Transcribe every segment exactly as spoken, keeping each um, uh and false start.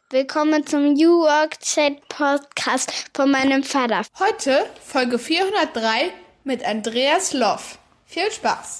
Willkommen zum New Work Chat Podcast von meinem Vater. Heute Folge vierhundertdrei mit Andreas Loff. Viel Spaß!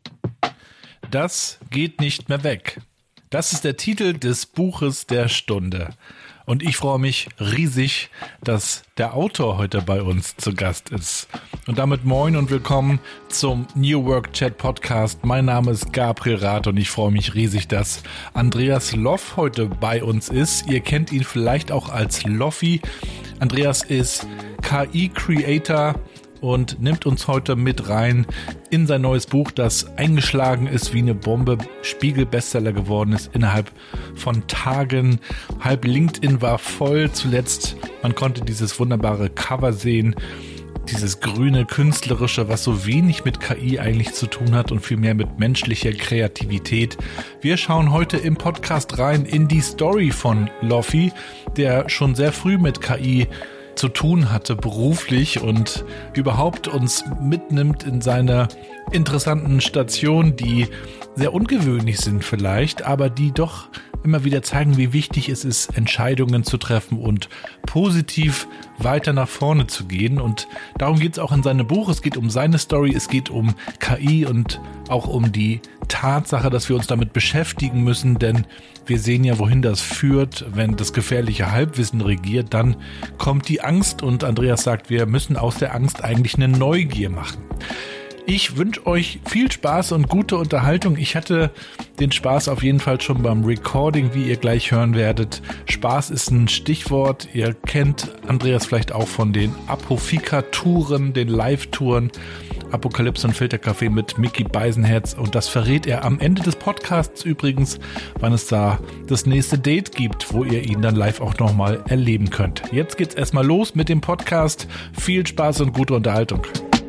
Das geht nicht mehr weg. Das ist der Titel des Buches der Stunde. Und ich freue mich riesig, dass der Autor heute bei uns zu Gast ist. Und damit moin und willkommen zum New Work Chat Podcast. Mein Name ist Gabriel Rath und ich freue mich riesig, dass Andreas Loff heute bei uns ist. Ihr kennt ihn vielleicht auch als Loffi. Andreas ist K I-Creator und nimmt uns heute mit rein in sein neues Buch, das eingeschlagen ist wie eine Bombe, Spiegel-Bestseller geworden ist innerhalb von Tagen. Halb LinkedIn war voll zuletzt. Man konnte dieses wunderbare Cover sehen, dieses grüne, künstlerische, was so wenig mit K I eigentlich zu tun hat und viel mehr mit menschlicher Kreativität. Wir schauen heute im Podcast rein in die Story von Loffi, der schon sehr früh mit K I zu tun hatte beruflich und überhaupt uns mitnimmt in seine interessanten Stationen, die sehr ungewöhnlich sind vielleicht, aber die doch immer wieder zeigen, wie wichtig es ist, Entscheidungen zu treffen und positiv weiter nach vorne zu gehen. Und darum geht es auch in seinem Buch. Es geht um seine Story, es geht um K I und auch um die Tatsache, dass wir uns damit beschäftigen müssen, denn wir sehen ja, wohin das führt. Wenn das gefährliche Halbwissen regiert, dann kommt die Angst und Andreas sagt, wir müssen aus der Angst eigentlich eine Neugier machen. Ich wünsche euch viel Spaß und gute Unterhaltung. Ich hatte den Spaß auf jeden Fall schon beim Recording, wie ihr gleich hören werdet. Spaß ist ein Stichwort. Ihr kennt Andreas vielleicht auch von den Apofika-Touren, den Live-Touren, Apokalypse und Filterkaffee mit Micky Beisenherz. Und das verrät er am Ende des Podcasts übrigens, wann es da das nächste Date gibt, wo ihr ihn dann live auch nochmal erleben könnt. Jetzt geht's erstmal los mit dem Podcast. Viel Spaß und gute Unterhaltung.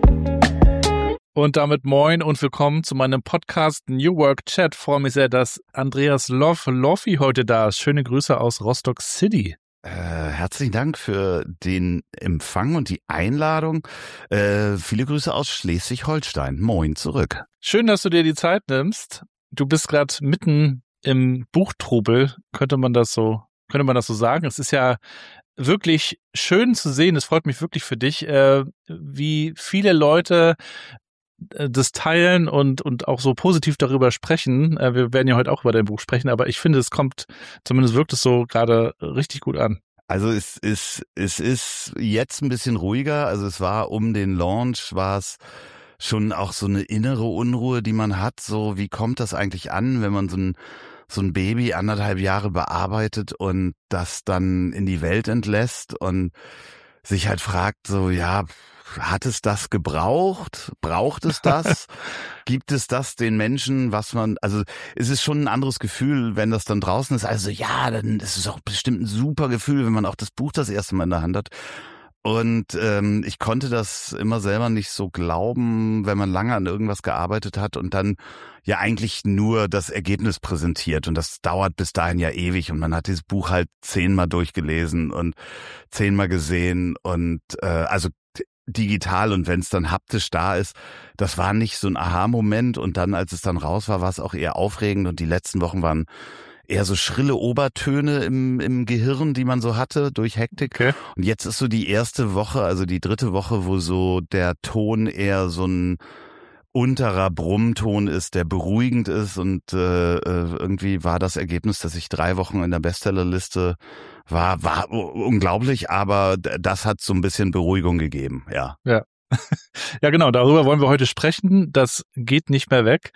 Und damit moin und willkommen zu meinem Podcast New Work Chat. Ich freue mich sehr, dass Andreas Loff, Loffi heute da ist. Schöne Grüße aus Rostock City. Äh, herzlichen Dank für den Empfang und die Einladung. Äh, viele Grüße aus Schleswig-Holstein. Moin zurück. Schön, dass du dir die Zeit nimmst. Du bist gerade mitten im Buchtrubel, könnte man das so, könnte man das so sagen. Es ist ja wirklich schön zu sehen. Es freut mich wirklich für dich, äh, wie viele Leute das teilen und und auch so positiv darüber sprechen. Wir werden ja heute auch über dein Buch sprechen, aber ich finde, es kommt, zumindest wirkt es so gerade richtig gut an. Also es ist es ist jetzt ein bisschen ruhiger. Also es war um den Launch, war es schon auch so eine innere Unruhe, die man hat. So, wie kommt das eigentlich an, wenn man so ein so ein Baby anderthalb Jahre bearbeitet und das dann in die Welt entlässt und sich halt fragt, so, ja, hat es das gebraucht? Braucht es das? Gibt es das den Menschen, was man, also es ist schon ein anderes Gefühl, wenn das dann draußen ist. Also ja, dann ist es auch bestimmt ein super Gefühl, wenn man auch das Buch das erste Mal in der Hand hat. Und ähm, ich konnte das immer selber nicht so glauben, wenn man lange an irgendwas gearbeitet hat und dann ja eigentlich nur das Ergebnis präsentiert. Und das dauert bis dahin ja ewig. Und man hat dieses Buch halt zehnmal durchgelesen und zehnmal gesehen und äh, also digital, und wenn es dann haptisch da ist, das war nicht so ein Aha-Moment, und dann, als es dann raus war, war es auch eher aufregend, und die letzten Wochen waren eher so schrille Obertöne im im Gehirn, die man so hatte durch Hektik. Okay. Und jetzt ist so die erste Woche, also die dritte Woche, wo so der Ton eher so ein unterer Brummton ist, der beruhigend ist, und äh, irgendwie war das Ergebnis, dass ich drei Wochen in der Bestsellerliste war, war unglaublich, aber das hat so ein bisschen Beruhigung gegeben, ja. Ja, ja genau, darüber wollen wir heute sprechen. Das geht nicht mehr weg.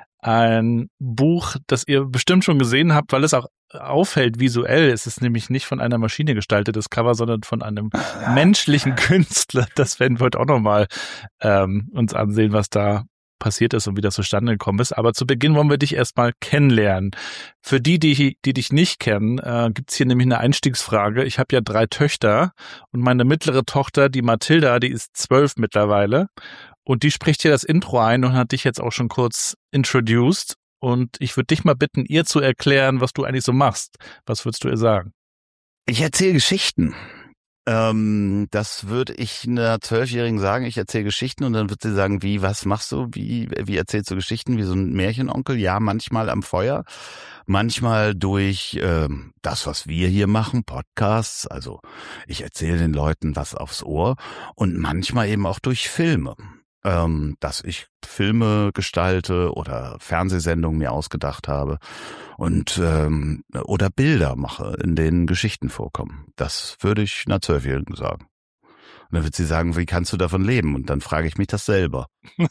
Ein Buch, das ihr bestimmt schon gesehen habt, weil es auch auffällt visuell. Es ist nämlich nicht von einer Maschine gestaltet, das Cover, sondern von einem menschlichen Künstler. Das werden wir heute auch nochmal ähm, uns ansehen, was da passiert ist und wie das zustande gekommen ist. Aber zu Beginn wollen wir dich erstmal kennenlernen. Für die, die, die dich nicht kennen, äh, gibt's hier nämlich eine Einstiegsfrage. Ich habe ja drei Töchter und meine mittlere Tochter, die Mathilda, die ist zwölf mittlerweile. Und die spricht hier das Intro ein und hat dich jetzt auch schon kurz introduced. Und ich würde dich mal bitten, ihr zu erklären, was du eigentlich so machst. Was würdest du ihr sagen? Ich erzähle Geschichten. Ähm, das würde ich einer Zwölfjährigen sagen, ich erzähle Geschichten und dann wird sie sagen, wie, was machst du, wie, wie erzählst du Geschichten, wie so ein Märchenonkel? Ja, manchmal am Feuer, manchmal durch ähm, das, was wir hier machen, Podcasts, also ich erzähle den Leuten was aufs Ohr und manchmal eben auch durch Filme, ähm, dass ich Filme gestalte oder Fernsehsendungen mir ausgedacht habe und ähm, oder Bilder mache, in denen Geschichten vorkommen. Das würde ich einer Zwölfjährigen sagen. Und dann wird sie sagen, wie kannst du davon leben? Und dann frage ich mich das selber.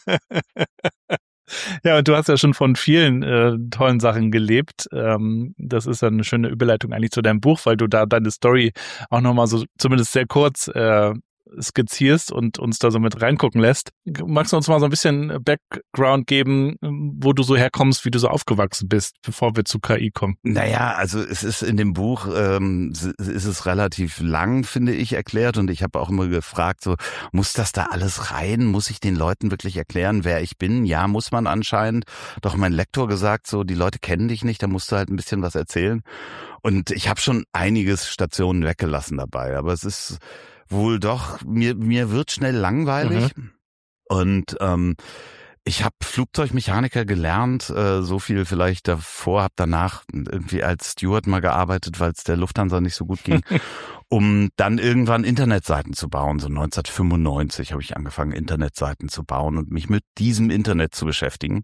Ja, und du hast ja schon von vielen äh, tollen Sachen gelebt. Ähm, das ist ja eine schöne Überleitung eigentlich zu deinem Buch, weil du da deine Story auch nochmal so zumindest sehr kurz äh, skizzierst und uns da so mit reingucken lässt. Magst du uns mal so ein bisschen Background geben, wo du so herkommst, wie du so aufgewachsen bist, bevor wir zu K I kommen? Naja, also es ist in dem Buch, ähm, ist es relativ lang, finde ich, erklärt und ich habe auch immer gefragt, so muss das da alles rein? Muss ich den Leuten wirklich erklären, wer ich bin? Ja, muss man anscheinend. Doch mein Lektor gesagt, so die Leute kennen dich nicht, da musst du halt ein bisschen was erzählen. Und ich habe schon einiges Stationen weggelassen dabei, aber es ist wohl doch, mir mir wird schnell langweilig mhm. und ähm, ich habe Flugzeugmechaniker gelernt, äh, so viel vielleicht davor, habe danach irgendwie als Steward mal gearbeitet, weil es der Lufthansa nicht so gut ging, um dann irgendwann Internetseiten zu bauen. So neunzehnhundertfünfundneunzig habe ich angefangen, Internetseiten zu bauen und mich mit diesem Internet zu beschäftigen.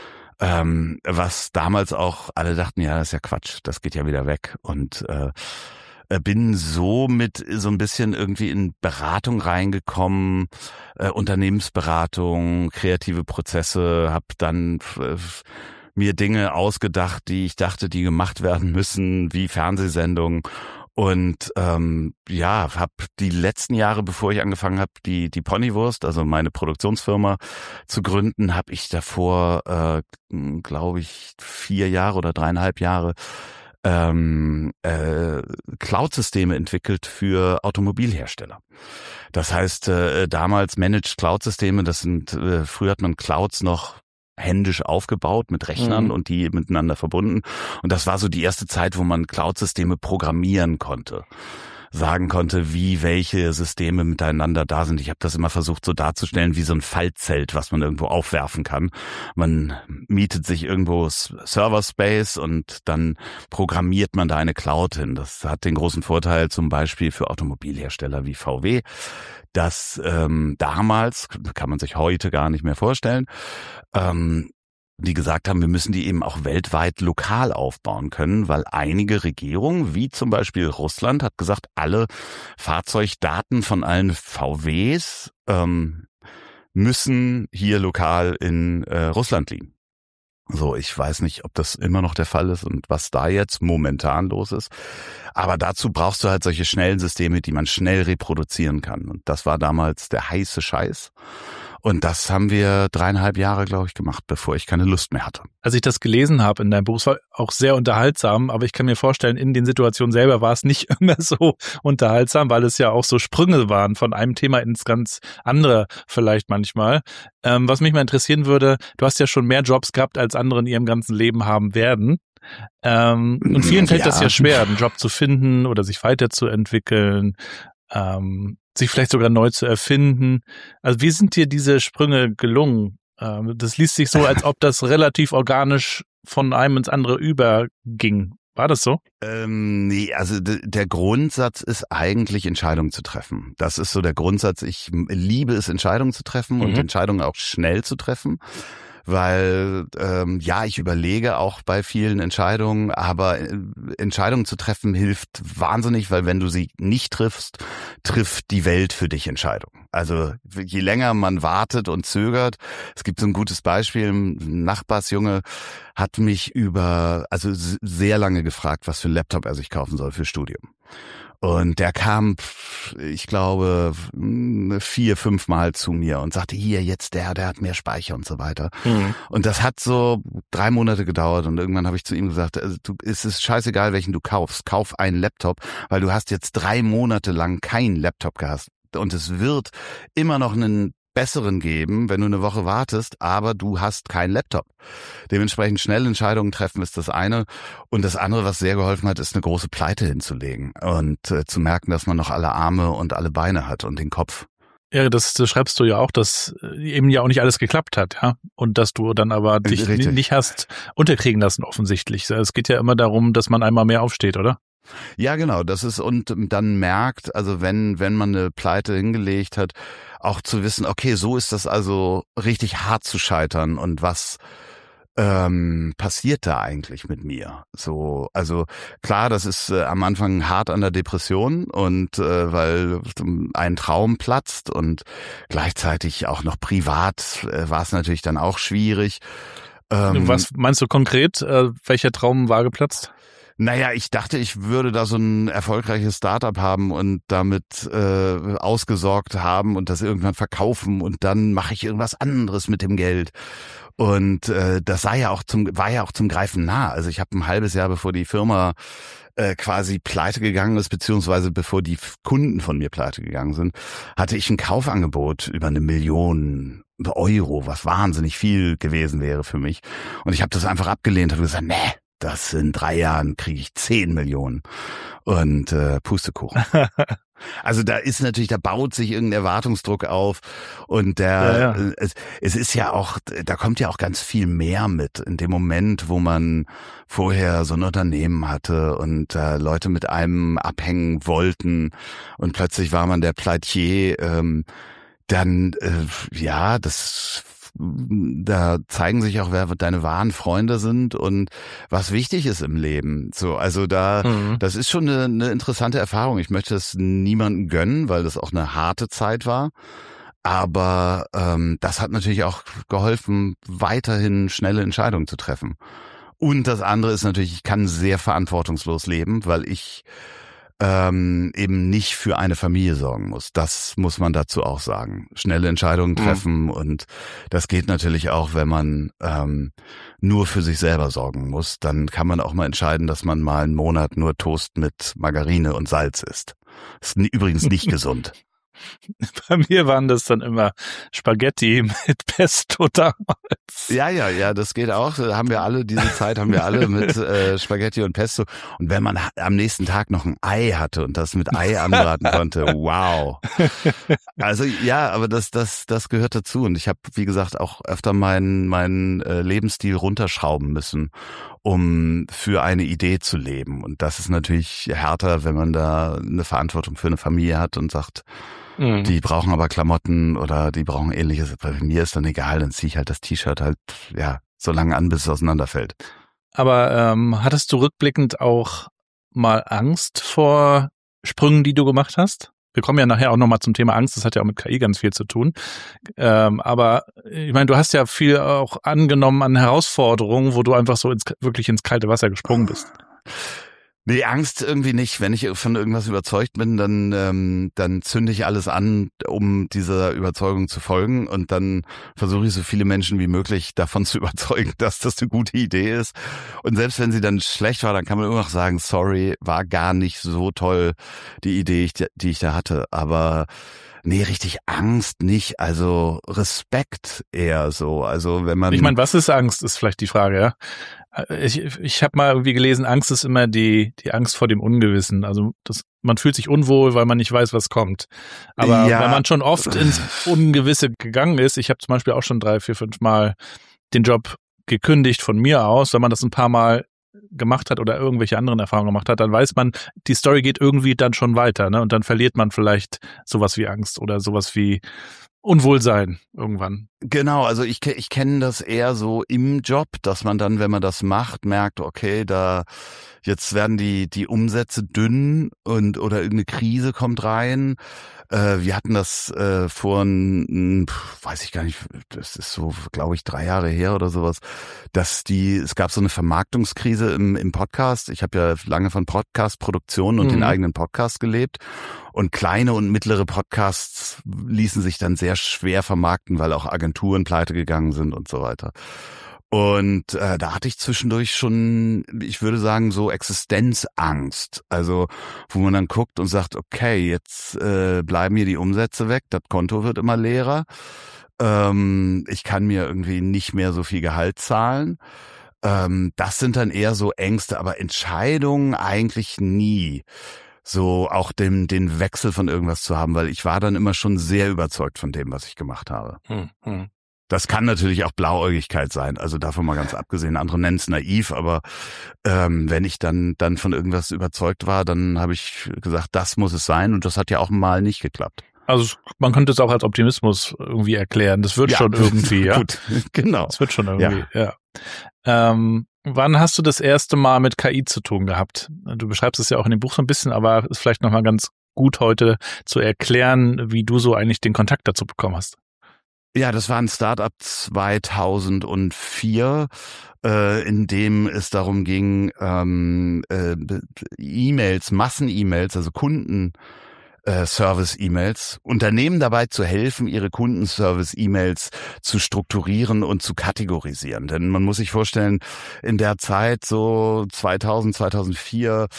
Ähm, was damals auch alle dachten, ja, das ist ja Quatsch, das geht ja wieder weg und äh, bin so mit so ein bisschen irgendwie in Beratung reingekommen, äh, Unternehmensberatung, kreative Prozesse, habe dann äh, mir Dinge ausgedacht, die ich dachte, die gemacht werden müssen, wie Fernsehsendungen. Und ähm, ja, habe die letzten Jahre, bevor ich angefangen habe, die die Ponywurst, also meine Produktionsfirma zu gründen, habe ich davor, äh, glaube ich, vier Jahre oder dreieinhalb Jahre ähm, äh, Cloud-Systeme entwickelt für Automobilhersteller. Das heißt, äh, damals Managed Cloud-Systeme, das sind, äh, früher hat man Clouds noch händisch aufgebaut mit Rechnern mhm. und die miteinander verbunden. Und das war so die erste Zeit, wo man Cloud-Systeme programmieren konnte. Sagen konnte, wie welche Systeme miteinander da sind. Ich habe das immer versucht so darzustellen wie so ein Fallzelt, was man irgendwo aufwerfen kann. Man mietet sich irgendwo Server-Space und dann programmiert man da eine Cloud hin. Das hat den großen Vorteil zum Beispiel für Automobilhersteller wie V W, dass ähm, damals, kann man sich heute gar nicht mehr vorstellen, ähm, die gesagt haben, wir müssen die eben auch weltweit lokal aufbauen können, weil einige Regierungen, wie zum Beispiel Russland, hat gesagt, alle Fahrzeugdaten von allen V Ws ähm, müssen hier lokal in äh, Russland liegen. So, ich weiß nicht, ob das immer noch der Fall ist und was da jetzt momentan los ist. Aber dazu brauchst du halt solche schnellen Systeme, die man schnell reproduzieren kann. Und das war damals der heiße Scheiß. Und das haben wir dreieinhalb Jahre, glaube ich, gemacht, bevor ich keine Lust mehr hatte. Als ich das gelesen habe in deinem Buch, es war auch sehr unterhaltsam, aber ich kann mir vorstellen, in den Situationen selber war es nicht immer so unterhaltsam, weil es ja auch so Sprünge waren von einem Thema ins ganz andere vielleicht manchmal. Ähm, was mich mal interessieren würde, du hast ja schon mehr Jobs gehabt, als andere in ihrem ganzen Leben haben werden. Ähm, und vielen fällt ja. das ja schwer, einen Job zu finden oder sich weiterzuentwickeln. Ähm, sich vielleicht sogar neu zu erfinden. Also wie sind dir diese Sprünge gelungen? Ähm, das liest sich so, als ob das relativ organisch von einem ins andere überging. War das so? Ähm, nee, also d- der Grundsatz ist eigentlich, Entscheidungen zu treffen. Das ist so der Grundsatz. Ich liebe es, Entscheidungen zu treffen mhm. und Entscheidungen auch schnell zu treffen. Weil, ähm, ja, ich überlege auch bei vielen Entscheidungen, aber äh, Entscheidungen zu treffen hilft wahnsinnig, weil wenn du sie nicht triffst, trifft die Welt für dich Entscheidungen. Also je länger man wartet und zögert, es gibt so ein gutes Beispiel, ein Nachbarsjunge hat mich über, also sehr lange gefragt, was für ein Laptop er sich kaufen soll für Studium. Und der kam, ich glaube, vier, fünf Mal zu mir und sagte, hier, jetzt der, der hat mehr Speicher und so weiter. Mhm. Und das hat so drei Monate gedauert und irgendwann habe ich zu ihm gesagt, also, du, es ist scheißegal, welchen du kaufst. Kauf einen Laptop, weil du hast jetzt drei Monate lang keinen Laptop gehabt. Und es wird immer noch einen besseren geben, wenn du eine Woche wartest, aber du hast keinen Laptop. Dementsprechend schnell Entscheidungen treffen ist das eine. Und das andere, was sehr geholfen hat, ist eine große Pleite hinzulegen und äh, zu merken, dass man noch alle Arme und alle Beine hat und den Kopf. Ja, das, das schreibst du ja auch, dass eben ja auch nicht alles geklappt hat, ja. Und dass du dann aber dich Richtig. nicht hast unterkriegen lassen, offensichtlich. Es geht ja immer darum, dass man einmal mehr aufsteht, oder? Ja, genau, das ist, und dann merkt, also wenn, wenn man eine Pleite hingelegt hat, auch zu wissen, okay, so ist das also richtig hart zu scheitern und was ähm, passiert da eigentlich mit mir? So, also klar, das ist äh, am Anfang hart an der Depression und äh, weil ein Traum platzt und gleichzeitig auch noch privat äh, war es natürlich dann auch schwierig. Ähm, Was meinst du konkret? Äh, welcher Traum war geplatzt? Naja, ich dachte, ich würde da so ein erfolgreiches Startup haben und damit äh, ausgesorgt haben und das irgendwann verkaufen und dann mache ich irgendwas anderes mit dem Geld. Und äh, das sei ja auch zum, war ja auch zum Greifen nah. Also ich habe ein halbes Jahr, bevor die Firma äh, quasi pleite gegangen ist, beziehungsweise bevor die Kunden von mir pleite gegangen sind, hatte ich ein Kaufangebot über eine Million Euro, was wahnsinnig viel gewesen wäre für mich. Und ich habe das einfach abgelehnt und gesagt, nee, das in drei Jahren kriege ich zehn Millionen und äh, Pustekuchen. Also da ist natürlich, da baut sich irgendein Erwartungsdruck auf und der, ja, ja. Es, es ist ja auch, da kommt ja auch ganz viel mehr mit in dem Moment, wo man vorher so ein Unternehmen hatte und äh, Leute mit einem abhängen wollten und plötzlich war man der Pleitier, ähm, dann, äh, ja, das da zeigen sich auch, wer deine wahren Freunde sind und was wichtig ist im Leben. So, also da, mhm. das ist schon eine, eine interessante Erfahrung. Ich möchte es niemandem gönnen, weil das auch eine harte Zeit war. Aber ähm, das hat natürlich auch geholfen, weiterhin schnelle Entscheidungen zu treffen. Und das andere ist natürlich, ich kann sehr verantwortungslos leben, weil ich ähm, eben nicht für eine Familie sorgen muss. Das muss man dazu auch sagen. Schnelle Entscheidungen treffen mhm. und das geht natürlich auch, wenn man ähm, nur für sich selber sorgen muss. Dann kann man auch mal entscheiden, dass man mal einen Monat nur Toast mit Margarine und Salz isst. Das ist übrigens nicht gesund. Bei mir waren das dann immer Spaghetti mit Pesto damals. Ja, ja, ja, das geht auch. Haben wir alle, diese Zeit haben wir alle mit äh, Spaghetti und Pesto. Und wenn man am nächsten Tag noch ein Ei hatte und das mit Ei anbraten konnte, wow. Also ja, aber das, das, das gehört dazu. Und ich habe, wie gesagt, auch öfter meinen, meinen äh, Lebensstil runterschrauben müssen, um für eine Idee zu leben. Und das ist natürlich härter, wenn man da eine Verantwortung für eine Familie hat und sagt, mhm. die brauchen aber Klamotten oder die brauchen ähnliches. Bei mir ist dann egal, dann ziehe ich halt das T-Shirt halt, ja, so lange an, bis es auseinanderfällt. Aber ähm, hattest du rückblickend auch mal Angst vor Sprüngen, die du gemacht hast? Wir kommen ja nachher auch nochmal zum Thema Angst, das hat ja auch mit K I ganz viel zu tun. Ähm, aber ich meine, du hast ja viel auch angenommen an Herausforderungen, wo du einfach so ins, wirklich ins kalte Wasser gesprungen bist. Nee, Angst irgendwie nicht. Wenn ich von irgendwas überzeugt bin, dann ähm, dann zünde ich alles an, um dieser Überzeugung zu folgen. Und dann versuche ich so viele Menschen wie möglich davon zu überzeugen, dass das eine gute Idee ist. Und selbst wenn sie dann schlecht war, dann kann man immer noch sagen, sorry, war gar nicht so toll, die Idee, die ich da hatte. Aber nee, richtig Angst nicht. Also Respekt eher so. Also wenn man. Ich meine, was ist Angst, ist vielleicht die Frage, ja. Ich, ich habe mal irgendwie gelesen, Angst ist immer die die Angst vor dem Ungewissen. Also das, man fühlt sich unwohl, weil man nicht weiß, was kommt. Aber ja. wenn man schon oft ins Ungewisse gegangen ist, ich habe zum Beispiel auch schon drei, vier, fünf Mal den Job gekündigt von mir aus, wenn man das ein paar Mal gemacht hat oder irgendwelche anderen Erfahrungen gemacht hat, dann weiß man, die Story geht irgendwie dann schon weiter, ne? Und dann verliert man vielleicht sowas wie Angst oder sowas wie Unwohlsein irgendwann. Genau, also ich, ich kenne das eher so im Job, dass man dann, wenn man das macht, merkt, okay, da jetzt werden die die Umsätze dünn und oder irgendeine Krise kommt rein. Äh, wir hatten das äh, vor, ein, weiß ich gar nicht, das ist so, glaube ich, drei Jahre her oder sowas, dass die, es gab so eine Vermarktungskrise im, im Podcast. Ich habe ja lange von Podcast-Produktionen und mhm. den eigenen Podcast gelebt. Und kleine und mittlere Podcasts ließen sich dann sehr schwer vermarkten, weil auch Agenturen pleite gegangen sind und so weiter. Und äh, da hatte ich zwischendurch schon, ich würde sagen, so Existenzangst. Also wo man dann guckt und sagt, okay, jetzt äh, bleiben hier die Umsätze weg, das Konto wird immer leerer. Ähm, ich kann mir irgendwie nicht mehr so viel Gehalt zahlen. Ähm, das sind dann eher so Ängste, aber Entscheidungen eigentlich nie. So auch den, den Wechsel von irgendwas zu haben, weil ich war dann immer schon sehr überzeugt von dem, was ich gemacht habe. Hm, hm. Das kann natürlich auch Blauäugigkeit sein, also davon mal ganz abgesehen. Andere nennen es naiv, aber ähm, wenn ich dann dann von irgendwas überzeugt war, dann habe ich gesagt, das muss es sein, und das hat ja auch mal nicht geklappt. Also man könnte es auch als Optimismus irgendwie erklären. Das wird ja, schon irgendwie, ja. Gut, genau. Das wird schon irgendwie, ja. ja. Ähm, wann hast du das erste Mal mit K I zu tun gehabt? Du beschreibst es ja auch in dem Buch so ein bisschen, aber ist vielleicht nochmal ganz gut heute zu erklären, wie du so eigentlich den Kontakt dazu bekommen hast. Ja, das war ein Startup zweitausendvier, äh, in dem es darum ging, ähm, äh, E-Mails, Massen-E-Mails, also Kunden Service-E-Mails, Unternehmen dabei zu helfen, ihre Kundenservice-E-Mails zu strukturieren und zu kategorisieren. Denn man muss sich vorstellen, in der Zeit so zweitausend, zweitausendvier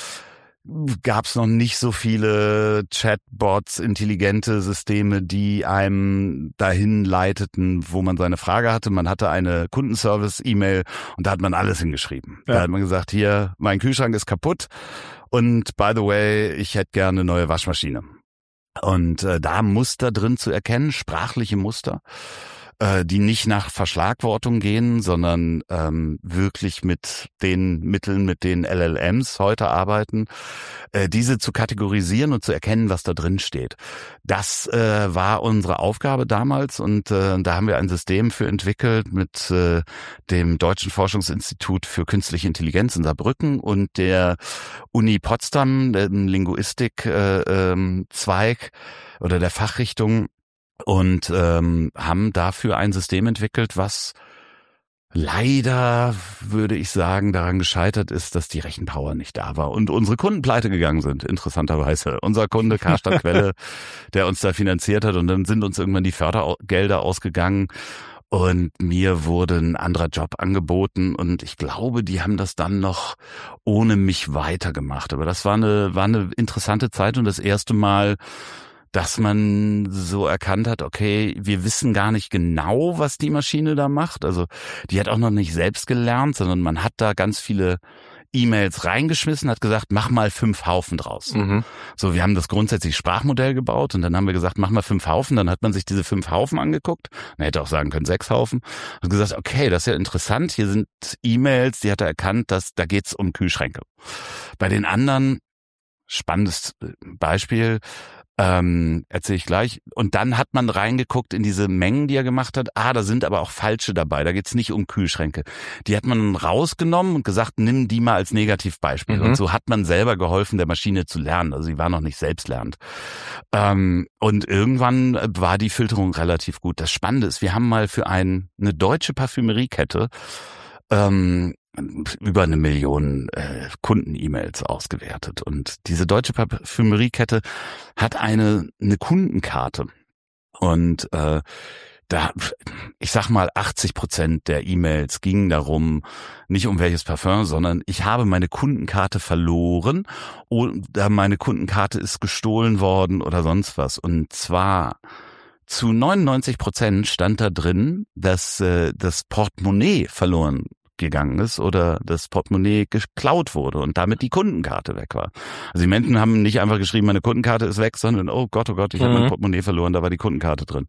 gab es noch nicht so viele Chatbots, intelligente Systeme, die einem dahin leiteten, wo man seine Frage hatte. Man hatte eine Kundenservice-E-Mail und da hat man alles hingeschrieben. Ja. Da hat man gesagt, hier, mein Kühlschrank ist kaputt und by the way, ich hätte gerne eine neue Waschmaschine. Und äh, da Muster drin zu erkennen, sprachliche Muster, äh, die nicht nach Verschlagwortung gehen, sondern ähm, wirklich mit den Mitteln, mit denen L L Ms heute arbeiten, äh, diese zu kategorisieren und zu erkennen, was da drin steht. Das äh, war unsere Aufgabe damals, und äh, da haben wir ein System für entwickelt mit äh, dem Deutschen Forschungsinstitut für Künstliche Intelligenz in Saarbrücken und der Uni Potsdam, dem Linguistik-Zweig äh, ähm, oder der Fachrichtung, und ähm, haben dafür ein System entwickelt, was leider, würde ich sagen, daran gescheitert ist, dass die Rechenpower nicht da war und unsere Kunden pleite gegangen sind, interessanterweise. Unser Kunde Karstadt Quelle, der uns da finanziert hat, und dann sind uns irgendwann die Fördergelder ausgegangen und mir wurde ein anderer Job angeboten, und ich glaube, die haben das dann noch ohne mich weitergemacht. Aber das war eine, war eine interessante Zeit und das erste Mal, dass man so erkannt hat, okay, wir wissen gar nicht genau, was die Maschine da macht. Also die hat auch noch nicht selbst gelernt, sondern man hat da ganz viele E-Mails reingeschmissen, hat gesagt, mach mal fünf Haufen draus. Mhm. So, wir haben das grundsätzlich Sprachmodell gebaut, und dann haben wir gesagt, mach mal fünf Haufen. Dann hat man sich diese fünf Haufen angeguckt. Man hätte auch sagen können, sechs Haufen. Und gesagt, okay, das ist ja interessant. Hier sind E-Mails, die hat er erkannt, dass da geht's um Kühlschränke. Bei den anderen, spannendes Beispiel, Ähm, erzähle ich gleich. Und dann hat man reingeguckt in diese Mengen, die er gemacht hat. Ah, da sind aber auch falsche dabei. Da geht's nicht um Kühlschränke. Die hat man rausgenommen und gesagt, nimm die mal als Negativbeispiel. Mhm. Und so hat man selber geholfen, der Maschine zu lernen. Also sie war noch nicht selbstlernend. Ähm, und irgendwann war die Filterung relativ gut. Das Spannende ist, wir haben mal für ein, eine deutsche Parfümeriekette ähm, über eine Million äh, Kunden-E-Mails ausgewertet. Und diese deutsche Parfümeriekette hat eine eine Kundenkarte. Und äh, da, ich sag mal, achtzig Prozent der E-Mails gingen darum, nicht um welches Parfum, sondern ich habe meine Kundenkarte verloren oder meine Kundenkarte ist gestohlen worden oder sonst was. Und zwar zu neunundneunzig Prozent stand da drin, dass äh, das Portemonnaie verloren gegangen ist oder das Portemonnaie geklaut wurde und damit die Kundenkarte weg war. Also die Menschen haben nicht einfach geschrieben, meine Kundenkarte ist weg, sondern oh Gott, oh Gott, ich mhm. habe mein Portemonnaie verloren, da war die Kundenkarte drin.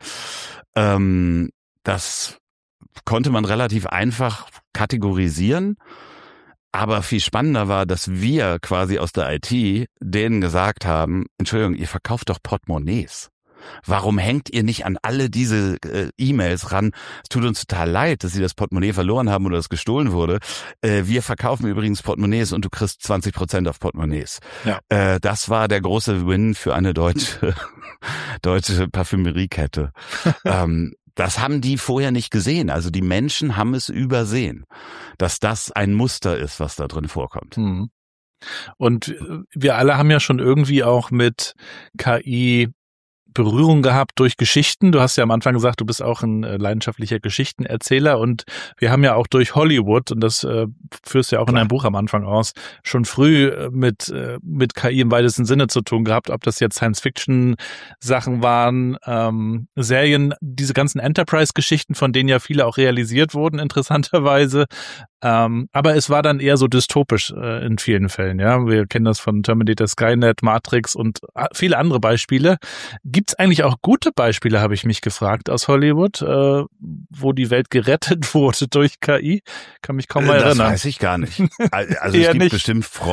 Ähm, das konnte man relativ einfach kategorisieren, aber viel spannender war, dass wir quasi aus der I T denen gesagt haben, Entschuldigung, ihr verkauft doch Portemonnaies. Warum hängt ihr nicht an alle diese äh, E-Mails ran? Es tut uns total leid, dass sie das Portemonnaie verloren haben oder es gestohlen wurde. Äh, wir verkaufen übrigens Portemonnaies und du kriegst zwanzig Prozent auf Portemonnaies. Ja. Äh, das war der große Win für eine deutsche deutsche Parfümeriekette. ähm, das haben die vorher nicht gesehen. Also die Menschen haben es übersehen, dass das ein Muster ist, was da drin vorkommt. Mhm. Und wir alle haben ja schon irgendwie auch mit K I Berührung gehabt durch Geschichten. Du hast ja am Anfang gesagt, du bist auch ein äh, leidenschaftlicher Geschichtenerzähler und wir haben ja auch durch Hollywood, und das äh, führst du ja auch in deinem Buch am Anfang aus, schon früh äh, mit äh, mit K I im weitesten Sinne zu tun gehabt, ob das jetzt Science-Fiction-Sachen waren, ähm, Serien, diese ganzen Enterprise-Geschichten, von denen ja viele auch realisiert wurden, interessanterweise. Ähm, aber es war dann eher so dystopisch äh, in vielen Fällen, ja. Wir kennen das von Terminator, Skynet, Matrix und viele andere Beispiele. Gibt es eigentlich auch gute Beispiele, habe ich mich gefragt, aus Hollywood, äh, wo die Welt gerettet wurde durch K I? Kann mich kaum mal das erinnern. Das weiß ich gar nicht. Also es gibt nicht. bestimmt fro-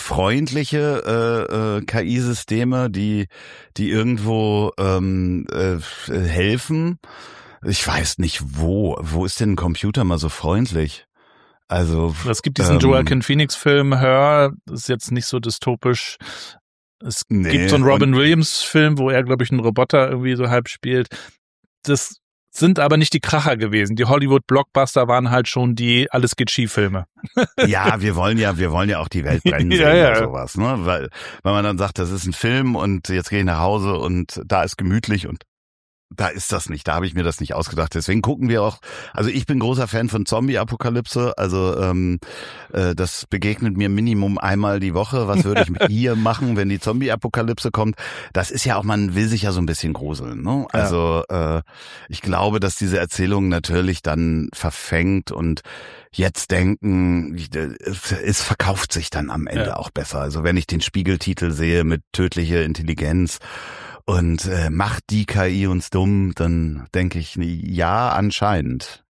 freundliche äh, äh, K I-Systeme, die die irgendwo ähm, äh, helfen. Ich weiß nicht, wo. Wo ist denn ein Computer mal so freundlich? Also es gibt diesen ähm, Joaquin Phoenix-Film Her, das ist jetzt nicht so dystopisch. Es nee, gibt so einen Robin Williams-Film, wo er, glaube ich, einen Roboter irgendwie so halb spielt. Das sind aber nicht die Kracher gewesen. Die Hollywood-Blockbuster waren halt schon die Alles-geht-schief-Filme. Ja, wir wollen ja, wir wollen ja auch die Welt brennen sehen ja, ja. oder sowas, ne? Weil, weil man dann sagt, das ist ein Film und jetzt gehe ich nach Hause und da ist gemütlich und da ist das nicht, da habe ich mir das nicht ausgedacht. Deswegen gucken wir auch, also ich bin großer Fan von Zombie-Apokalypse, also ähm, äh, das begegnet mir Minimum einmal die Woche. Was würde ich mit ihr machen, wenn die Zombie-Apokalypse kommt? Das ist ja auch, man will sich ja so ein bisschen gruseln, ne? Also äh, ich glaube, dass diese Erzählung natürlich dann verfängt und jetzt denken, es verkauft sich dann am Ende ja. auch besser. Also wenn ich den Spiegeltitel sehe mit tödliche Intelligenz, und äh, macht die K I uns dumm, dann denke ich, ja, anscheinend.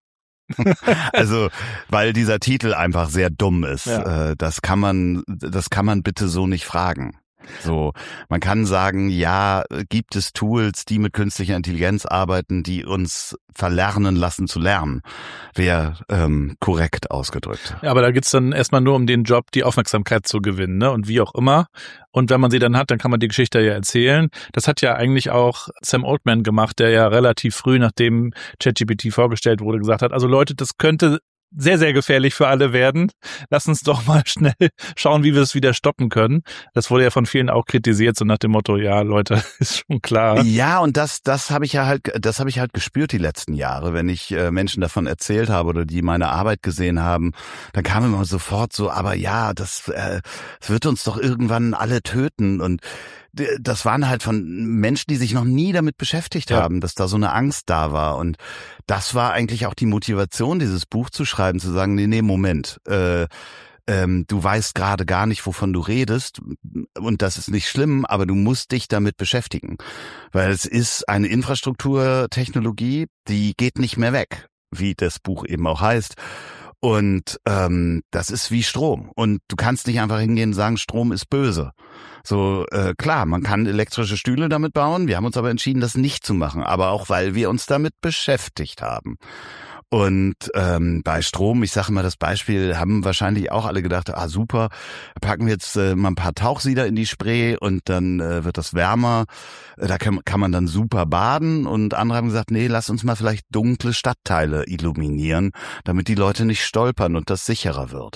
Also, weil dieser Titel einfach sehr dumm ist. Ja. Äh, das kann man, das kann man bitte so nicht fragen. So, man kann sagen, ja, gibt es Tools, die mit künstlicher Intelligenz arbeiten, die uns verlernen lassen zu lernen. Wäre ähm, korrekt ausgedrückt. Ja, aber da geht's dann erstmal nur um den Job, die Aufmerksamkeit zu gewinnen, ne? Und wie auch immer. Und wenn man sie dann hat, dann kann man die Geschichte ja erzählen. Das hat ja eigentlich auch Sam Altman gemacht, der ja relativ früh, nachdem ChatGPT vorgestellt wurde, gesagt hat, also Leute, das könnte sehr, sehr gefährlich für alle werden. Lass uns doch mal schnell schauen, wie wir es wieder stoppen können. Das wurde ja von vielen auch kritisiert, so nach dem Motto, ja, Leute, ist schon klar. Ja, und das, das habe ich ja halt, das habe ich halt gespürt die letzten Jahre, wenn ich äh, Menschen davon erzählt habe oder die meine Arbeit gesehen haben, dann kam immer sofort so, aber ja, das, äh, das wird uns doch irgendwann alle töten und das waren halt von Menschen, die sich noch nie damit beschäftigt ja. haben, dass da so eine Angst da war. Und das war eigentlich auch die Motivation, dieses Buch zu schreiben, zu sagen, nee, nee, Moment, äh, ähm, du weißt gerade gar nicht, wovon du redest und das ist nicht schlimm, aber du musst dich damit beschäftigen. Weil es ist eine Infrastrukturtechnologie, die geht nicht mehr weg, wie das Buch eben auch heißt. Und ähm, das ist wie Strom. Und du kannst nicht einfach hingehen und sagen, Strom ist böse. So, äh, klar, man kann elektrische Stühle damit bauen. Wir haben uns aber entschieden, das nicht zu machen. Aber auch, weil wir uns damit beschäftigt haben. Und ähm, bei Strom, ich sage mal das Beispiel, haben wahrscheinlich auch alle gedacht, ah super, packen wir jetzt äh, mal ein paar Tauchsieder in die Spree und dann äh, wird das wärmer. Äh, da kann, kann man dann super baden. Und andere haben gesagt, nee, lass uns mal vielleicht dunkle Stadtteile illuminieren, damit die Leute nicht stolpern und das sicherer wird.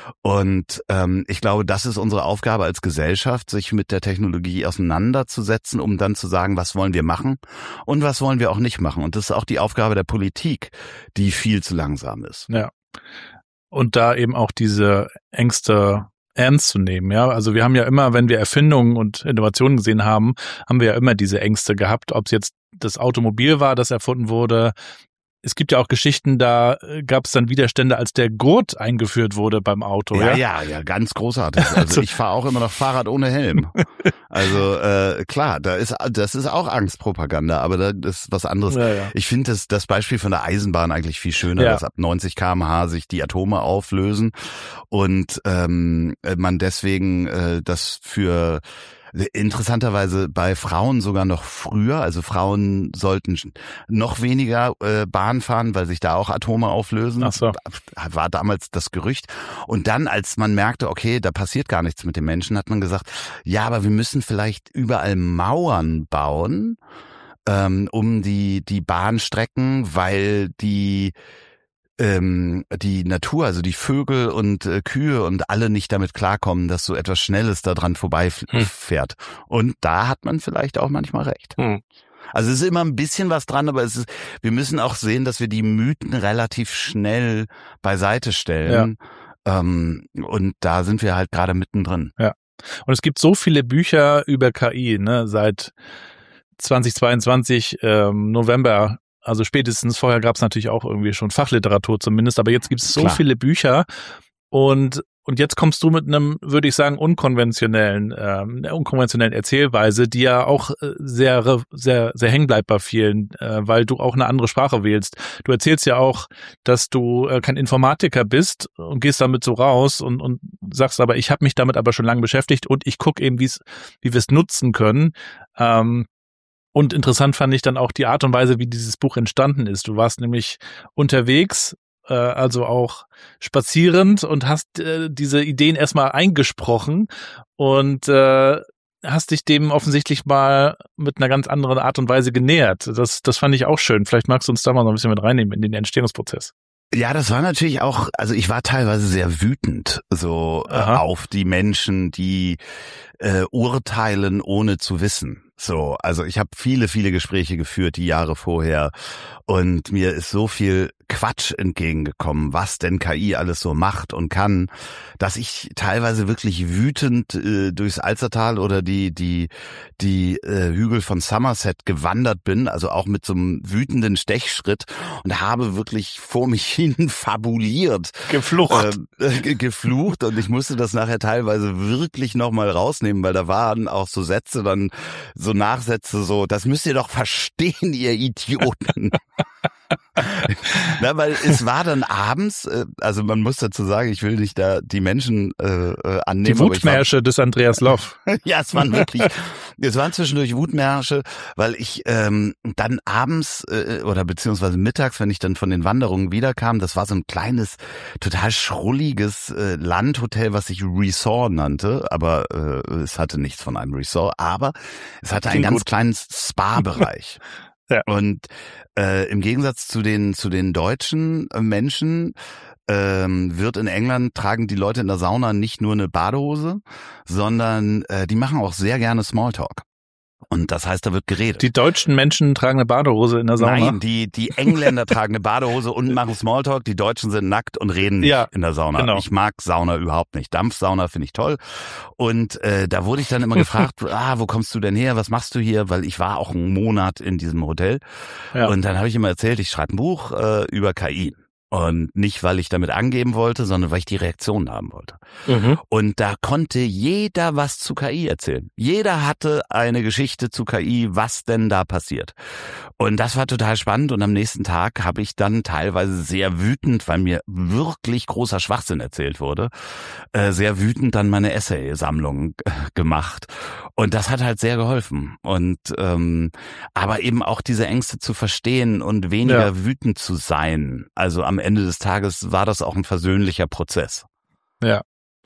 Und ähm, ich glaube, das ist unsere Aufgabe als Gesellschaft, sich mit der Technologie auseinanderzusetzen, um dann zu sagen, was wollen wir machen und was wollen wir auch nicht machen. Und das ist auch die Aufgabe der Politik, die viel zu langsam ist. Ja. Und da eben auch diese Ängste ernst zu nehmen, ja. Also wir haben ja immer, wenn wir Erfindungen und Innovationen gesehen haben, haben wir ja immer diese Ängste gehabt, ob es jetzt das Automobil war, das erfunden wurde. Es gibt ja auch Geschichten, da gab es dann Widerstände, als der Gurt eingeführt wurde beim Auto. Ja, ja, ja, ja, ganz großartig. Also ich fahre auch immer noch Fahrrad ohne Helm. Also äh, klar, da ist das ist auch Angstpropaganda, aber das ist was anderes. Ja, ja. Ich finde das, das Beispiel von der Eisenbahn eigentlich viel schöner, ja. dass ab neunzig Kilometer pro Stunde sich die Atome auflösen und ähm, man deswegen äh, das für interessanterweise bei Frauen sogar noch früher, also Frauen sollten noch weniger äh, Bahn fahren, weil sich da auch Atome auflösen. Ach so. War damals das Gerücht. Und dann, als man merkte, okay, da passiert gar nichts mit den Menschen, hat man gesagt, ja, aber wir müssen vielleicht überall Mauern bauen, ähm, um die die Bahnstrecken, weil die ähm, die Natur, also die Vögel und äh, Kühe und alle nicht damit klarkommen, dass so etwas Schnelles da dran vorbeifährt. Hm. Und da hat man vielleicht auch manchmal recht. Hm. Also es ist immer ein bisschen was dran, aber es ist, wir müssen auch sehen, dass wir die Mythen relativ schnell beiseite stellen. Ja. Ähm, und da sind wir halt gerade mittendrin. Ja. Und es gibt so viele Bücher über K I, ne, seit zweitausendzweiundzwanzig, ähm, November. Also spätestens vorher gab es natürlich auch irgendwie schon Fachliteratur zumindest, aber jetzt gibt es so Klar. viele Bücher und und jetzt kommst du mit einem, würde ich sagen, unkonventionellen, ähm, unkonventionellen Erzählweise, die ja auch sehr, sehr, sehr hängen bleibt bei vielen, äh, weil du auch eine andere Sprache wählst. Du erzählst ja auch, dass du äh, kein Informatiker bist und gehst damit so raus und und sagst aber, ich habe mich damit aber schon lange beschäftigt und ich gucke eben, wie es, wie wir es nutzen können. Ähm, Und interessant fand ich dann auch die Art und Weise, wie dieses Buch entstanden ist. Du warst nämlich unterwegs, äh, also auch spazierend und hast äh, diese Ideen erstmal eingesprochen und äh, hast dich dem offensichtlich mal mit einer ganz anderen Art und Weise genähert. Das, das fand ich auch schön. Vielleicht magst du uns da mal noch ein bisschen mit reinnehmen in den Entstehungsprozess. Ja, das war natürlich auch, also ich war teilweise sehr wütend so äh, auf die Menschen, die äh, urteilen, ohne zu wissen. So, also ich habe viele, viele Gespräche geführt die Jahre vorher und mir ist so viel Quatsch entgegengekommen, was denn K I alles so macht und kann, dass ich teilweise wirklich wütend äh, durchs Alzertal oder die die die äh, Hügel von Somerset gewandert bin, also auch mit so einem wütenden Stechschritt und habe wirklich vor mich hin fabuliert. Geflucht. Äh, geflucht und ich musste das nachher teilweise wirklich nochmal rausnehmen, weil da waren auch so Sätze dann, so Nachsätze so, das müsst ihr doch verstehen, ihr Idioten. Na, weil es war dann abends, also man muss dazu sagen, ich will nicht da die Menschen äh, annehmen. Die Wutmärsche war, des Andreas Loff. Ja, es waren wirklich, es waren zwischendurch Wutmärsche, weil ich ähm, dann abends äh, oder beziehungsweise mittags, wenn ich dann von den Wanderungen wiederkam, das war so ein kleines, total schrulliges äh, Landhotel, was sich Resort nannte, aber äh, es hatte nichts von einem Resort, aber es hatte einen ganz kleinen Spa-Bereich. Ja. Und äh, im Gegensatz zu den zu den deutschen Menschen ähm, wird in England tragen die Leute in der Sauna nicht nur eine Badehose, sondern äh, die machen auch sehr gerne Smalltalk. Und das heißt, da wird geredet. Die deutschen Menschen tragen eine Badehose in der Sauna? Nein, die die Engländer tragen eine Badehose und machen Smalltalk. Die Deutschen sind nackt und reden nicht ja, in der Sauna. Genau. Ich mag Sauna überhaupt nicht. Dampfsauna finde ich toll. Und äh, da wurde ich dann immer gefragt, ah, wo kommst du denn her? Was machst du hier? Weil ich war auch einen Monat in diesem Hotel. Ja. Und dann habe ich immer erzählt, ich schreibe ein Buch äh, über K I. Und nicht, weil ich damit angeben wollte, sondern weil ich die Reaktionen haben wollte. Mhm. Und da konnte jeder was zu K I erzählen. Jeder hatte eine Geschichte zu K I, was denn da passiert. Und das war total spannend. Und am nächsten Tag habe ich dann teilweise sehr wütend, weil mir wirklich großer Schwachsinn erzählt wurde, äh, sehr wütend dann meine Essay-Sammlung äh, gemacht. Und das hat halt sehr geholfen. Und ähm, aber eben auch diese Ängste zu verstehen und weniger ja. wütend zu sein. Also am Ende des Tages war das auch ein versöhnlicher Prozess. Ja.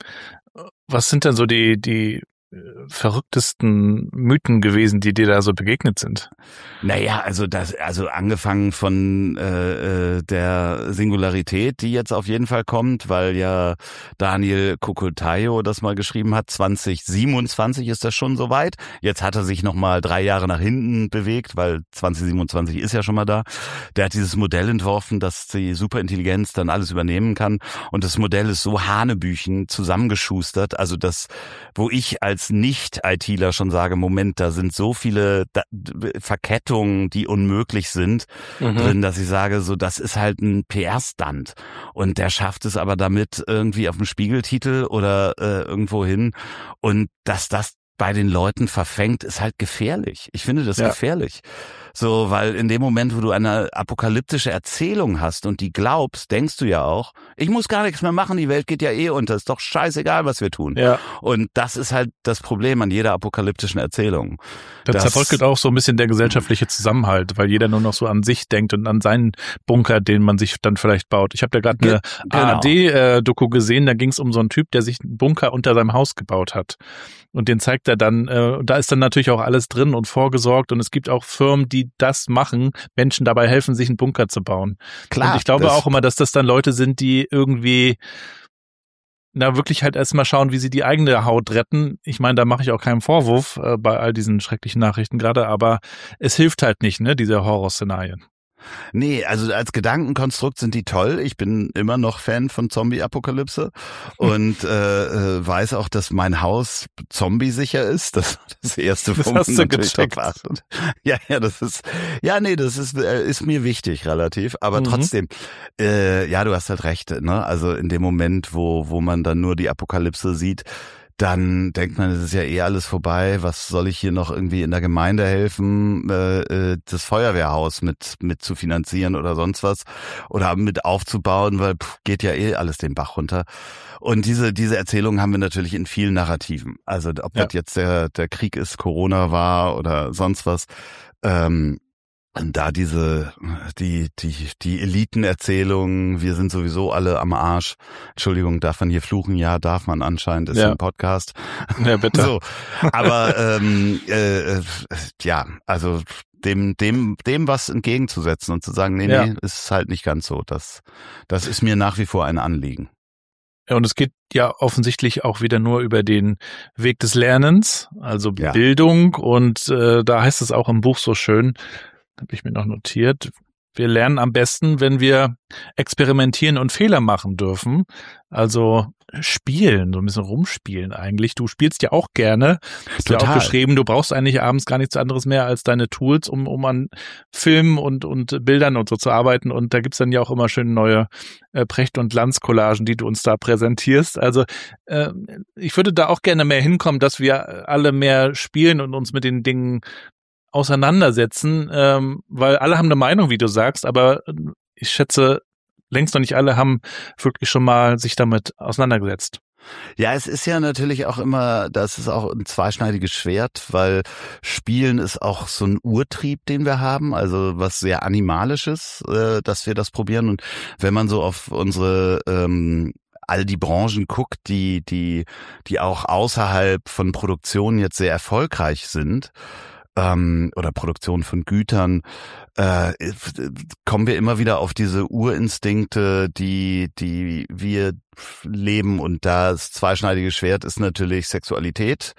Was sind denn so die die verrücktesten Mythen gewesen, die dir da so begegnet sind? Naja, also das, also angefangen von äh, der Singularität, die jetzt auf jeden Fall kommt, weil ja Daniel Kokotayo das mal geschrieben hat, zwanzig siebenundzwanzig ist das schon soweit. Jetzt hat er sich nochmal drei Jahre nach hinten bewegt, weil zwanzig siebenundzwanzig ist ja schon mal da. Der hat dieses Modell entworfen, dass die Superintelligenz dann alles übernehmen kann und das Modell ist so hanebüchen zusammengeschustert, also das, wo ich als Nicht-ITler schon sage, Moment, da sind so viele da- Verkettungen, die unmöglich sind, mhm. drin, dass ich sage, so das ist halt ein P R-Stunt. Und der schafft es aber damit irgendwie auf dem Spiegeltitel oder äh, irgendwo hin. Und dass das bei den Leuten verfängt, ist halt gefährlich. Ich finde das ja. gefährlich. So, weil in dem Moment, wo du eine apokalyptische Erzählung hast und die glaubst, denkst du ja auch, ich muss gar nichts mehr machen, die Welt geht ja eh unter, ist doch scheißegal, was wir tun. Ja. Und das ist halt das Problem an jeder apokalyptischen Erzählung. Das zerbröckelt auch so ein bisschen der gesellschaftliche Zusammenhalt, weil jeder nur noch so an sich denkt und an seinen Bunker, den man sich dann vielleicht baut. Ich habe da gerade eine genau. A R D-Doku gesehen, da ging es um so einen Typ, der sich einen Bunker unter seinem Haus gebaut hat. Und den zeigt sagt er dann, äh, da ist dann natürlich auch alles drin und vorgesorgt und es gibt auch Firmen, die das machen, Menschen dabei helfen, sich einen Bunker zu bauen. Klar. Und ich glaube auch immer, dass das dann Leute sind, die irgendwie na wirklich halt erstmal schauen, wie sie die eigene Haut retten. Ich meine, da mache ich auch keinen Vorwurf äh, bei all diesen schrecklichen Nachrichten gerade, aber es hilft halt nicht, ne, diese Horrorszenarien. Nee, also als Gedankenkonstrukt sind die toll. Ich bin immer noch Fan von Zombie-Apokalypse und äh, äh, weiß auch, dass mein Haus zombie-sicher ist. Das ist das Erste, das wo man hast du natürlich gecheckt. verachtet. Ja, ja, das ist, ja, nee, das ist äh, ist mir wichtig relativ. Aber Mhm. trotzdem, äh, ja, du hast halt recht. Ne? Also in dem Moment, wo wo man dann nur die Apokalypse sieht, dann denkt man, es ist ja eh alles vorbei, was soll ich hier noch irgendwie in der Gemeinde helfen, äh, das Feuerwehrhaus mit mit zu finanzieren oder sonst was oder mit aufzubauen, weil pff, geht ja eh alles den Bach runter. Und diese diese Erzählungen haben wir natürlich in vielen Narrativen. Also ob Ja. das jetzt der der Krieg ist, Corona war oder sonst was. Ähm, Und da diese, die, die, die Elitenerzählungen, wir sind sowieso alle am Arsch. Entschuldigung, darf man hier fluchen? Ja, darf man anscheinend, ist Ja. ein Podcast. Ja, bitte. So, aber ähm, äh, ja, also dem, dem, dem was entgegenzusetzen und zu sagen, nee, Ja. nee, ist halt nicht ganz so. Das, das ist mir nach wie vor ein Anliegen. Ja, und es geht ja offensichtlich auch wieder nur über den Weg des Lernens, also Ja. Bildung. Und äh, da heißt es auch im Buch so schön, habe ich mir noch notiert, wir lernen am besten, wenn wir experimentieren und Fehler machen dürfen. Also spielen, so ein bisschen rumspielen eigentlich. Du spielst ja auch gerne. Hast ja auch Total. geschrieben, du brauchst eigentlich abends gar nichts anderes mehr als deine Tools, um, um an Filmen und, und Bildern und so zu arbeiten. Und da gibt's dann ja auch immer schön neue äh, Precht- und Glanzcollagen, die du uns da präsentierst. Also äh, ich würde da auch gerne mehr hinkommen, dass wir alle mehr spielen und uns mit den Dingen auseinandersetzen, ähm, weil alle haben eine Meinung, wie du sagst, aber ich schätze, längst noch nicht alle haben wirklich schon mal sich damit auseinandergesetzt. Ja, es ist ja natürlich auch immer, das ist auch ein zweischneidiges Schwert, weil Spielen ist auch so ein Urtrieb, den wir haben, also was sehr Animalisches, äh, dass wir das probieren. Und wenn man so auf unsere ähm, all die Branchen guckt, die die die auch außerhalb von Produktionen jetzt sehr erfolgreich sind, ähm, oder Produktion von Gütern, äh, kommen wir immer wieder auf diese Urinstinkte, die die wir leben. Und das zweischneidige Schwert ist natürlich Sexualität.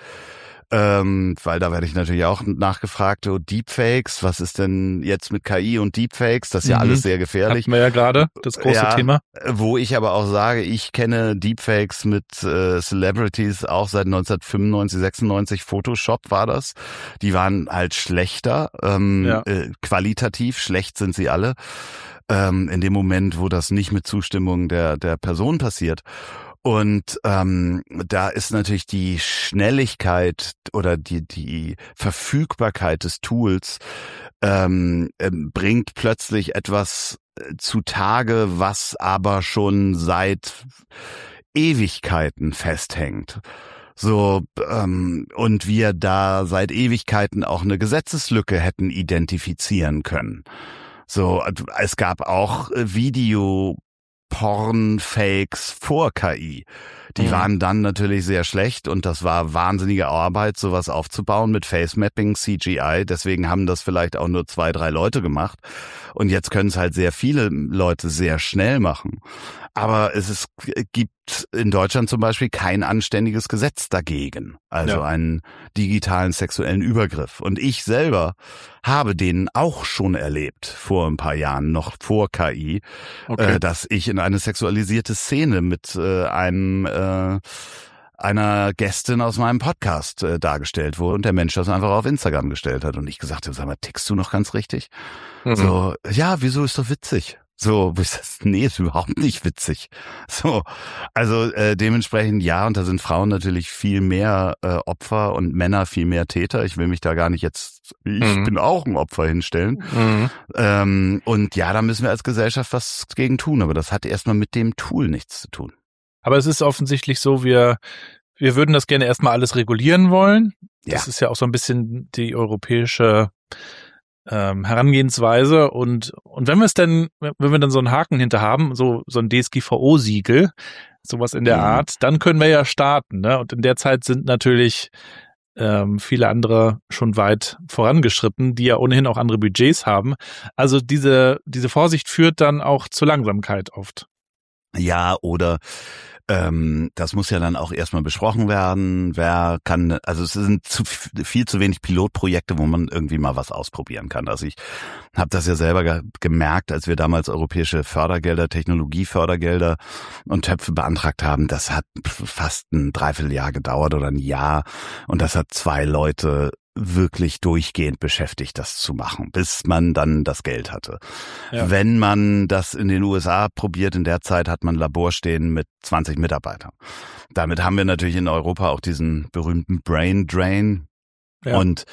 Ähm, weil da werde ich natürlich auch nachgefragt, oh, Deepfakes, was ist denn jetzt mit K I und Deepfakes? Das ist ja Mhm. alles sehr gefährlich. Hatten wir ja gerade das große Ja, Thema. Wo ich aber auch sage, ich kenne Deepfakes mit äh, Celebrities auch seit neunzehnhundertfünfundneunzig, sechsundneunzig. Photoshop war das. Die waren halt schlechter, ähm, Ja. äh, qualitativ schlecht sind sie alle. Ähm, in dem Moment, wo das nicht mit Zustimmung der der Person passiert. Und ähm, da ist natürlich die Schnelligkeit oder die die Verfügbarkeit des Tools ähm, ähm, bringt plötzlich etwas äh, zutage, was aber schon seit Ewigkeiten festhängt. So, ähm, und wir da seit Ewigkeiten auch eine Gesetzeslücke hätten identifizieren können. So, es gab auch Video Porn-Fakes vor K I. Die Mhm. waren dann natürlich sehr schlecht und das war wahnsinnige Arbeit, sowas aufzubauen mit Face-Mapping, C G I. Deswegen haben das vielleicht auch nur zwei, drei Leute gemacht. Und jetzt können es halt sehr viele Leute sehr schnell machen. Aber es ist, gibt in Deutschland zum Beispiel kein anständiges Gesetz dagegen. Also Ja. einen digitalen sexuellen Übergriff. Und ich selber habe den auch schon erlebt vor ein paar Jahren, noch vor K I, Okay. äh, dass ich in eine sexualisierte Szene mit äh, einem äh, einer Gästin aus meinem Podcast äh, dargestellt wurde und der Mensch das einfach auf Instagram gestellt hat und ich gesagt habe, sag mal, tickst du noch ganz richtig? Mhm. So, ja, wieso ist doch witzig? So, wo ich das, nee, ist überhaupt nicht witzig. So, also äh, dementsprechend ja, und da sind Frauen natürlich viel mehr äh, Opfer und Männer viel mehr Täter. Ich will mich da gar nicht jetzt, ich Mhm. bin auch ein Opfer hinstellen. Mhm. Ähm, und ja, da müssen wir als Gesellschaft was gegen tun, aber das hat erstmal mit dem Tool nichts zu tun. Aber es ist offensichtlich so, wir, wir würden das gerne erstmal alles regulieren wollen. Das Ja. ist ja auch so ein bisschen die europäische ähm, Herangehensweise. Und, und wenn wir es dann, wenn wir dann so einen Haken hinter haben, so, so ein D S G V O-Siegel, sowas in der Mhm. Art, dann können wir ja starten, ne? Und in der Zeit sind natürlich ähm, viele andere schon weit vorangeschritten, die ja ohnehin auch andere Budgets haben. Also diese, diese Vorsicht führt dann auch zur Langsamkeit oft. Ja, oder ähm, das muss ja dann auch erstmal besprochen werden. Wer kann, also es sind zu, viel zu wenig Pilotprojekte, wo man irgendwie mal was ausprobieren kann. Also ich habe das ja selber ge- gemerkt, als wir damals europäische Fördergelder, Technologiefördergelder und Töpfe beantragt haben. Das hat fast ein Dreivierteljahr gedauert oder ein Jahr, und das hat zwei Leute wirklich durchgehend beschäftigt, das zu machen, bis man dann das Geld hatte. Ja. Wenn man das in den U S A probiert, in der Zeit hat man ein Labor stehen mit zwanzig Mitarbeitern. Damit haben wir natürlich in Europa auch diesen berühmten Brain Drain. Ja. Und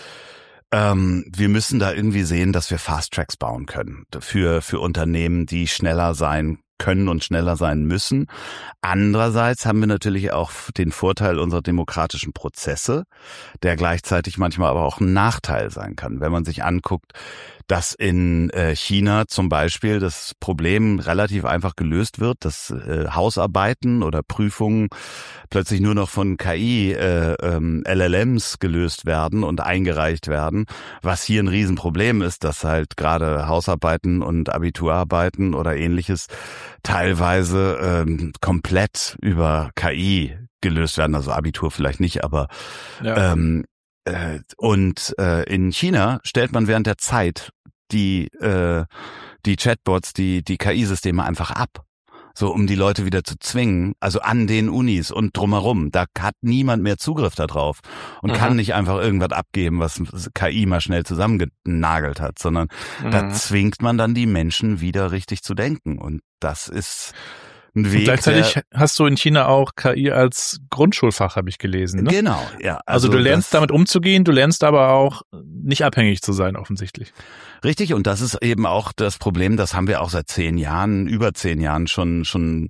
ähm, wir müssen da irgendwie sehen, dass wir Fast Tracks bauen können für, für Unternehmen, die schneller sein können und schneller sein müssen. Andererseits haben wir natürlich auch den Vorteil unserer demokratischen Prozesse, der gleichzeitig manchmal aber auch ein Nachteil sein kann. Wenn man sich anguckt, dass in äh, China zum Beispiel das Problem relativ einfach gelöst wird, dass äh, Hausarbeiten oder Prüfungen plötzlich nur noch von K I, äh, ähm, L L Ms gelöst werden und eingereicht werden, was hier ein Riesenproblem ist, dass halt gerade Hausarbeiten und Abiturarbeiten oder ähnliches teilweise ähm, komplett über K I gelöst werden, also Abitur vielleicht nicht, aber ja. ähm, äh, und äh, in China stellt man während der Zeit die äh, die Chatbots, die die K I-Systeme einfach ab, so um die Leute wieder zu zwingen, also an den Unis und drumherum. Da hat niemand mehr Zugriff darauf und mhm. kann nicht einfach irgendwas abgeben, was K I mal schnell zusammengenagelt hat, sondern mhm. da zwingt man dann die Menschen wieder richtig zu denken, und das ist ein Weg. Und gleichzeitig hast du in China auch K I als Grundschulfach, habe ich gelesen. Ne? Genau, ja. Also, also du lernst damit umzugehen, du lernst aber auch nicht abhängig zu sein, offensichtlich. Richtig, und das ist eben auch das Problem, das haben wir auch seit zehn Jahren, über zehn Jahren schon schon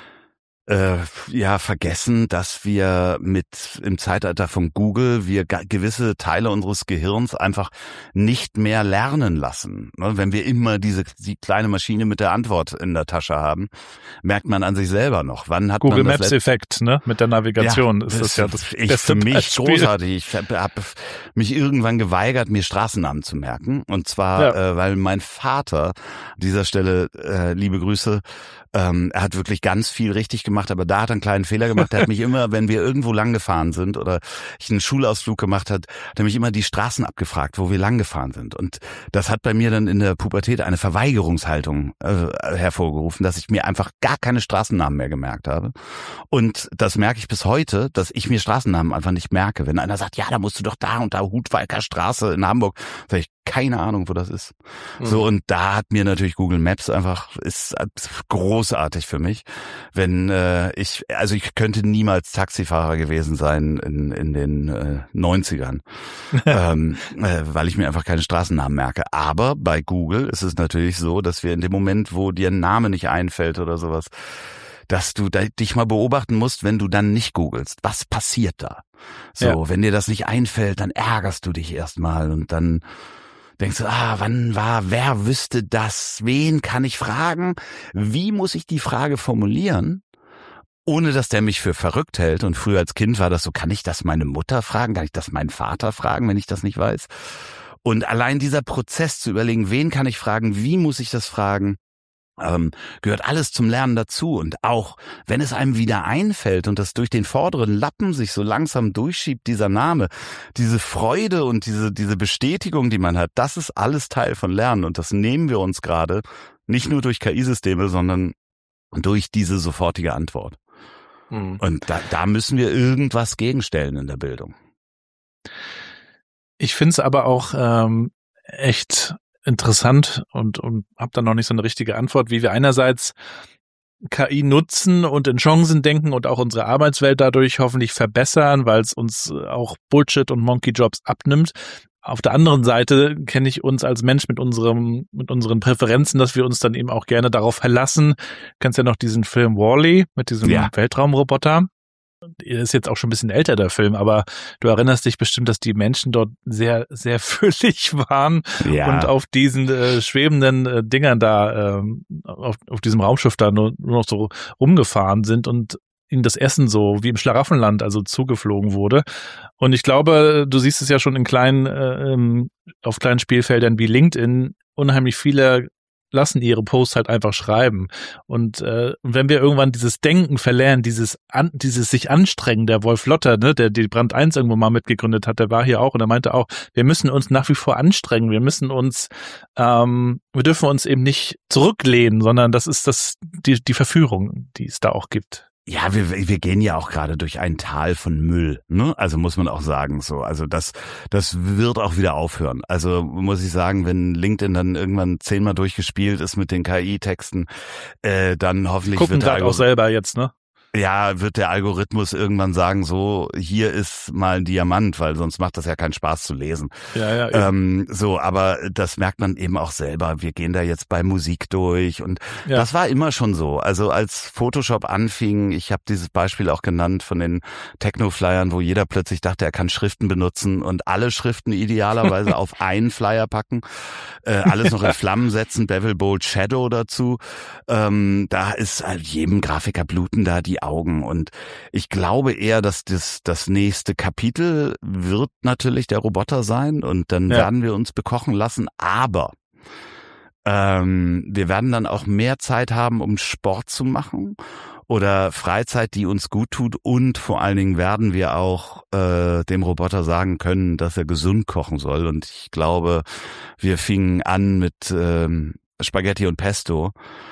äh, ja vergessen, dass wir mit im Zeitalter von Google wir gewisse Teile unseres Gehirns einfach nicht mehr lernen lassen. Wenn wir immer diese die kleine Maschine mit der Antwort in der Tasche haben, merkt man an sich selber noch. Wann hat Google man das Maps Effekt, ne? Mit der Navigation ja, ist das ja das ich, beste für mich Beispiel. Großartig. Ich habe mich irgendwann geweigert, mir Straßennamen zu merken, und zwar ja. äh, weil mein Vater, an dieser Stelle äh, liebe Grüße, Ähm, er hat wirklich ganz viel richtig gemacht, aber da hat er einen kleinen Fehler gemacht. Er hat mich immer, wenn wir irgendwo lang gefahren sind oder ich einen Schulausflug gemacht hat, hat er mich immer die Straßen abgefragt, wo wir lang gefahren sind. Und das hat bei mir dann in der Pubertät eine Verweigerungshaltung äh, hervorgerufen, dass ich mir einfach gar keine Straßennamen mehr gemerkt habe. Und das merke ich bis heute, dass ich mir Straßennamen einfach nicht merke. Wenn einer sagt, ja, da musst du doch da und da Hutwalker Straße in Hamburg, sage ich, keine Ahnung, wo das ist. Mhm. So, und da hat mir natürlich Google Maps einfach, ist großartig für mich. Wenn äh, ich, also ich könnte niemals Taxifahrer gewesen sein in in den äh, neunzigern, ähm, äh, weil ich mir einfach keine Straßennamen merke. Aber bei Google ist es natürlich so, dass wir in dem Moment, wo dir ein Name nicht einfällt oder sowas, dass du da, dich mal beobachten musst, wenn du dann nicht googelst. Was passiert da? So, ja. Wenn dir das nicht einfällt, dann ärgerst du dich erstmal und dann denkst du, ah, wann war, wer wüsste das? Wen kann ich fragen? Wie muss ich die Frage formulieren, ohne dass der mich für verrückt hält? Und früher als Kind war das so, kann ich das meine Mutter fragen? Kann ich das meinen Vater fragen, wenn ich das nicht weiß? Und allein dieser Prozess zu überlegen, wen kann ich fragen? Wie muss ich das fragen? Ähm, gehört alles zum Lernen dazu. Und auch wenn es einem wieder einfällt und das durch den vorderen Lappen sich so langsam durchschiebt, dieser Name, diese Freude und diese diese Bestätigung, die man hat, das ist alles Teil von Lernen, und das nehmen wir uns gerade nicht nur durch K I-Systeme, sondern durch diese sofortige Antwort. Mhm. Und da, da müssen wir irgendwas gegenstellen in der Bildung. Ich finde es aber auch ähm, echt interessant und, und habe da noch nicht so eine richtige Antwort, wie wir einerseits K I nutzen und in Chancen denken und auch unsere Arbeitswelt dadurch hoffentlich verbessern, weil es uns auch Bullshit und Monkey Jobs abnimmt. Auf der anderen Seite kenne ich uns als Mensch mit unserem mit unseren Präferenzen, dass wir uns dann eben auch gerne darauf verlassen. Du kennst ja noch diesen Film Wall-E mit diesem ja. Weltraumroboter. Der ist jetzt auch schon ein bisschen älter, der Film, aber du erinnerst dich bestimmt, dass die Menschen dort sehr, sehr füllig waren ja. und auf diesen äh, schwebenden äh, Dingern da, äh, auf, auf diesem Raumschiff da nur, nur noch so rumgefahren sind. Und ihnen das Essen so wie im Schlaraffenland also zugeflogen wurde. Und ich glaube, du siehst es ja schon in kleinen, äh, auf kleinen Spielfeldern wie LinkedIn, unheimlich viele lassen ihre Posts halt einfach schreiben. Und äh, wenn wir irgendwann dieses Denken verlernen, dieses an, dieses sich anstrengen, der Wolf Lotter, ne, der die Brand eins irgendwo mal mitgegründet hat, der war hier auch und er meinte auch, wir müssen uns nach wie vor anstrengen, wir müssen uns, ähm, wir dürfen uns eben nicht zurücklehnen, sondern das ist das die die Verführung, die es da auch gibt. Ja, wir, wir gehen ja auch gerade durch ein Tal von Müll, ne? Also muss man auch sagen so. Also das, das wird auch wieder aufhören. Also muss ich sagen, wenn LinkedIn dann irgendwann zehnmal durchgespielt ist mit den K I-Texten, äh, dann hoffentlich gucken wird der gerade auch selber jetzt, ne? Ja, wird der Algorithmus irgendwann sagen, so, hier ist mal ein Diamant, weil sonst macht das ja keinen Spaß zu lesen. Ja, ja, ja. Ähm, so, aber das merkt man eben auch selber. Wir gehen da jetzt bei Musik durch und ja. Das war immer schon so. Also als Photoshop anfing, ich habe dieses Beispiel auch genannt von den Techno-Flyern, wo jeder plötzlich dachte, er kann Schriften benutzen und alle Schriften idealerweise auf einen Flyer packen, äh, alles noch in Flammen setzen, Bevel Bold Shadow dazu. Ähm, da ist halt jedem Grafiker bluten da die Augen. Und ich glaube eher, dass das, das nächste Kapitel wird natürlich der Roboter sein und dann ja. werden wir uns bekochen lassen, aber ähm, wir werden dann auch mehr Zeit haben, um Sport zu machen oder Freizeit, die uns gut tut und vor allen Dingen werden wir auch äh, dem Roboter sagen können, dass er gesund kochen soll und ich glaube, wir fingen an mit ähm, Spaghetti und Pesto.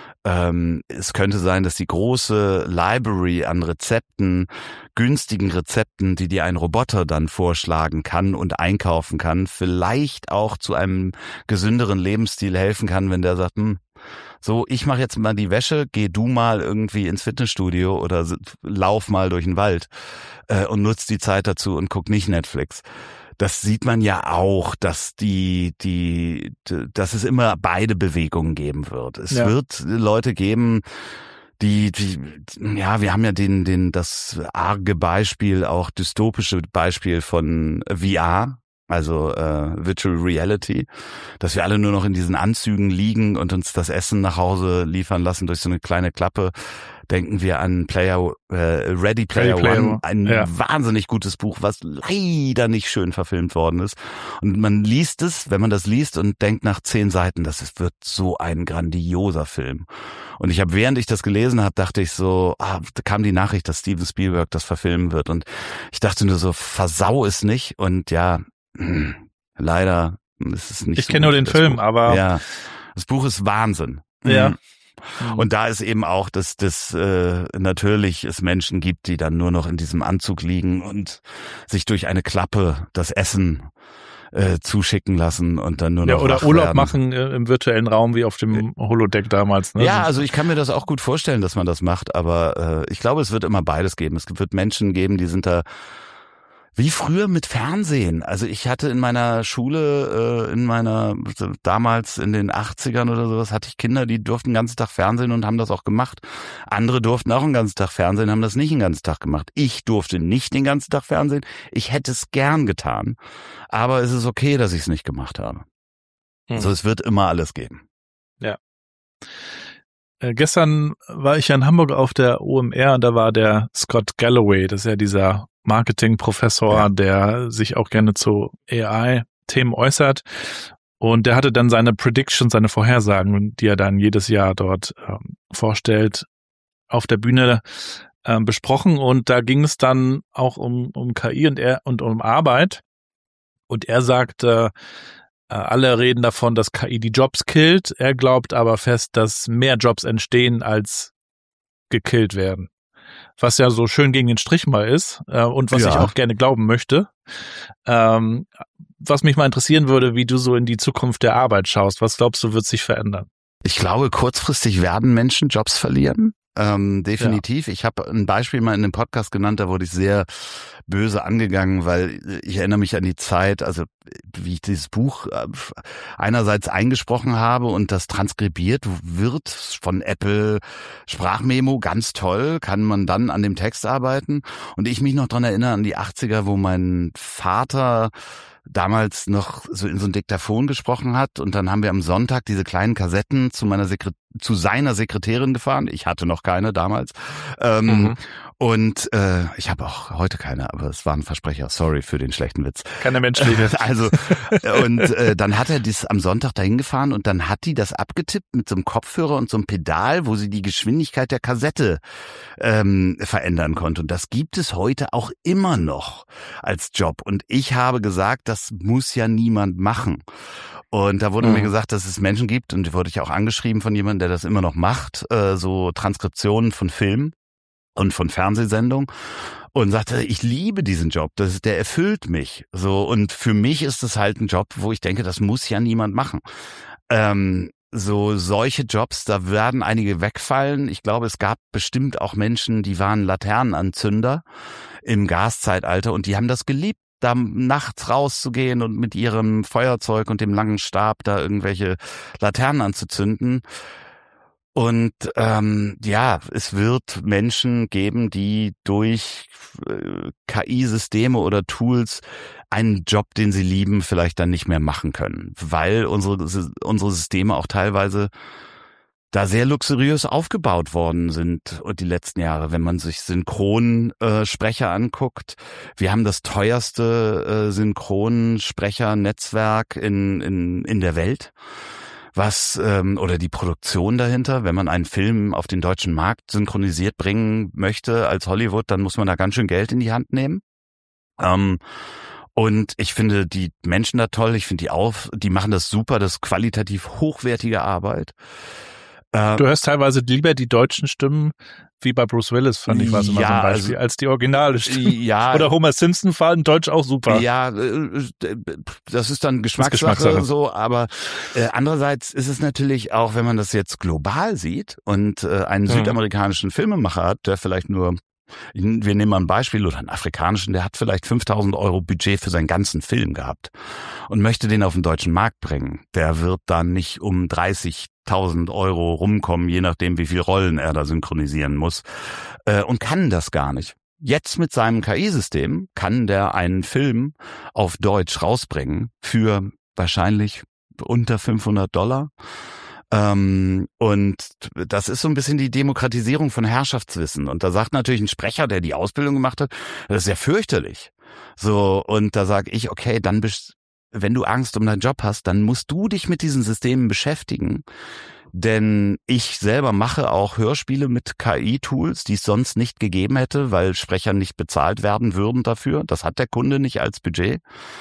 Ähm, es könnte sein, dass die große Library an Rezepten, günstigen Rezepten, die dir ein Roboter dann vorschlagen kann und einkaufen kann, vielleicht auch zu einem gesünderen Lebensstil helfen kann, wenn der sagt, hm, so, ich mache jetzt mal die Wäsche, geh du mal irgendwie ins Fitnessstudio oder lauf mal durch den Wald äh, und nutz die Zeit dazu und guck nicht Netflix. Das sieht man ja auch, dass die, die, dass es immer beide Bewegungen geben wird. Es ja. wird Leute geben, die, die, ja, wir haben ja den, den, das arge Beispiel, auch dystopische Beispiel von V R, also äh, Virtual Reality, dass wir alle nur noch in diesen Anzügen liegen und uns das Essen nach Hause liefern lassen durch so eine kleine Klappe. Denken wir an Player äh, Ready Player, Ready Player One, ein ja. wahnsinnig gutes Buch, was leider nicht schön verfilmt worden ist. Und man liest es, wenn man das liest und denkt nach zehn Seiten, das ist, wird so ein grandioser Film. Und ich habe, während ich das gelesen habe, dachte ich so, ah, da kam die Nachricht, dass Steven Spielberg das verfilmen wird. Und ich dachte nur so, versau es nicht. Und ja, mh, leider ist es nicht Ich so kenne nur den Film, Buch. aber... Ja, das Buch ist Wahnsinn. Ja. Mhm. Und da ist eben auch, dass das äh, natürlich es Menschen gibt, die dann nur noch in diesem Anzug liegen und sich durch eine Klappe das Essen äh, zuschicken lassen und dann nur noch ja, oder wach Urlaub werden. machen äh, im virtuellen Raum wie auf dem Holodeck damals. Ne? Ja, also ich kann mir das auch gut vorstellen, dass man das macht, aber äh, ich glaube, es wird immer beides geben. Es wird Menschen geben, die sind da wie früher mit Fernsehen. Also ich hatte in meiner Schule, äh, in meiner, damals in den achtzigern oder sowas, hatte ich Kinder, die durften den ganzen Tag Fernsehen und haben das auch gemacht. Andere durften auch den ganzen Tag Fernsehen, haben das nicht den ganzen Tag gemacht. Ich durfte nicht den ganzen Tag Fernsehen. Ich hätte es gern getan. Aber es ist okay, dass ich es nicht gemacht habe. Hm. Also es wird immer alles geben. Ja. Äh, gestern war ich ja in Hamburg auf der O M R und da war der Scott Galloway, das ist ja dieser Marketingprofessor, ja. der sich auch gerne zu A I-Themen äußert. Und der hatte dann seine Predictions, seine Vorhersagen, die er dann jedes Jahr dort ähm, vorstellt, auf der Bühne ähm, besprochen. Und da ging es dann auch um, um K I und, er, und um Arbeit. Und er sagte, äh, alle reden davon, dass K I die Jobs killt. Er glaubt aber fest, dass mehr Jobs entstehen, als gekillt werden. Was ja so schön gegen den Strich mal ist äh, und was ja. ich auch gerne glauben möchte. Ähm, was mich mal interessieren würde, wie du so in die Zukunft der Arbeit schaust. Was glaubst du, wird sich verändern? Ich glaube, kurzfristig werden Menschen Jobs verlieren. Ähm, definitiv. Ja. Ich habe ein Beispiel mal in einem Podcast genannt, da wurde ich sehr böse angegangen, weil ich erinnere mich an die Zeit, also wie ich dieses Buch einerseits eingesprochen habe und das transkribiert wird von Apple Sprachmemo, ganz toll, kann man dann an dem Text arbeiten. Und ich mich noch dran erinnere an die achtziger, wo mein Vater damals noch so in so ein Diktaphon gesprochen hat und dann haben wir am Sonntag diese kleinen Kassetten zu meiner Sekret- zu seiner Sekretärin gefahren. Ich hatte noch keine damals. Ähm, mhm. Und äh, ich habe auch heute keine, aber es war ein Versprecher. Sorry für den schlechten Witz. Keine menschliche. Also und äh, dann hat er das am Sonntag dahin gefahren und dann hat die das abgetippt mit so einem Kopfhörer und so einem Pedal, wo sie die Geschwindigkeit der Kassette ähm, verändern konnte. Und das gibt es heute auch immer noch als Job. Und ich habe gesagt, das muss ja niemand machen. Und da wurde mhm. mir gesagt, dass es Menschen gibt, und wurde ich auch angeschrieben von jemandem, der das immer noch macht, äh, so Transkriptionen von Filmen und von Fernsehsendungen, und sagte, ich liebe diesen Job, das ist, der erfüllt mich. So, und für mich ist es halt ein Job, wo ich denke, das muss ja niemand machen. Ähm, so solche Jobs, da werden einige wegfallen. Ich glaube, es gab bestimmt auch Menschen, die waren Laternenanzünder im Gaszeitalter und die haben das geliebt, da nachts rauszugehen und mit ihrem Feuerzeug und dem langen Stab da irgendwelche Laternen anzuzünden. Und ähm, ja, es wird Menschen geben, die durch äh, K I-Systeme oder Tools einen Job, den sie lieben, vielleicht dann nicht mehr machen können, weil unsere unsere Systeme auch teilweise da sehr luxuriös aufgebaut worden sind und die letzten Jahre, wenn man sich Synchronsprecher äh, anguckt. Wir haben das teuerste äh, Synchronsprechernetzwerk in in in der Welt. Was ähm, oder die Produktion dahinter, wenn man einen Film auf den deutschen Markt synchronisiert bringen möchte als Hollywood, dann muss man da ganz schön Geld in die Hand nehmen. Ähm, und ich finde die Menschen da toll, ich finde die auf, die machen das super, das ist qualitativ hochwertige Arbeit. Äh, du hörst teilweise lieber die deutschen Stimmen, wie bei Bruce Willis, fand ich, war es immer ja, so ein Beispiel, also, als die originale Stimme. Ja, oder Homer Simpson war in Deutsch auch super. Ja, das ist dann Geschmackssache, ist Geschmackssache. so, aber äh, andererseits ist es natürlich auch, wenn man das jetzt global sieht und äh, einen mhm. südamerikanischen Filmemacher hat, der vielleicht nur, wir nehmen mal ein Beispiel, oder einen afrikanischen, der hat vielleicht fünftausend Euro Budget für seinen ganzen Film gehabt und möchte den auf den deutschen Markt bringen. Der wird dann nicht um dreißigtausend Euro rumkommen, je nachdem, wie viel Rollen er da synchronisieren muss, äh, und kann das gar nicht. Jetzt mit seinem K I-System kann der einen Film auf Deutsch rausbringen für wahrscheinlich unter fünfhundert Dollar. Ähm, und das ist so ein bisschen die Demokratisierung von Herrschaftswissen. Und da sagt natürlich ein Sprecher, der die Ausbildung gemacht hat, das ist ja fürchterlich. So, und da sage ich, okay, dann bist, wenn du Angst um deinen Job hast, dann musst du dich mit diesen Systemen beschäftigen. Denn ich selber mache auch Hörspiele mit K I-Tools, die es sonst nicht gegeben hätte, weil Sprecher nicht bezahlt werden würden dafür. Das hat der Kunde nicht als Budget.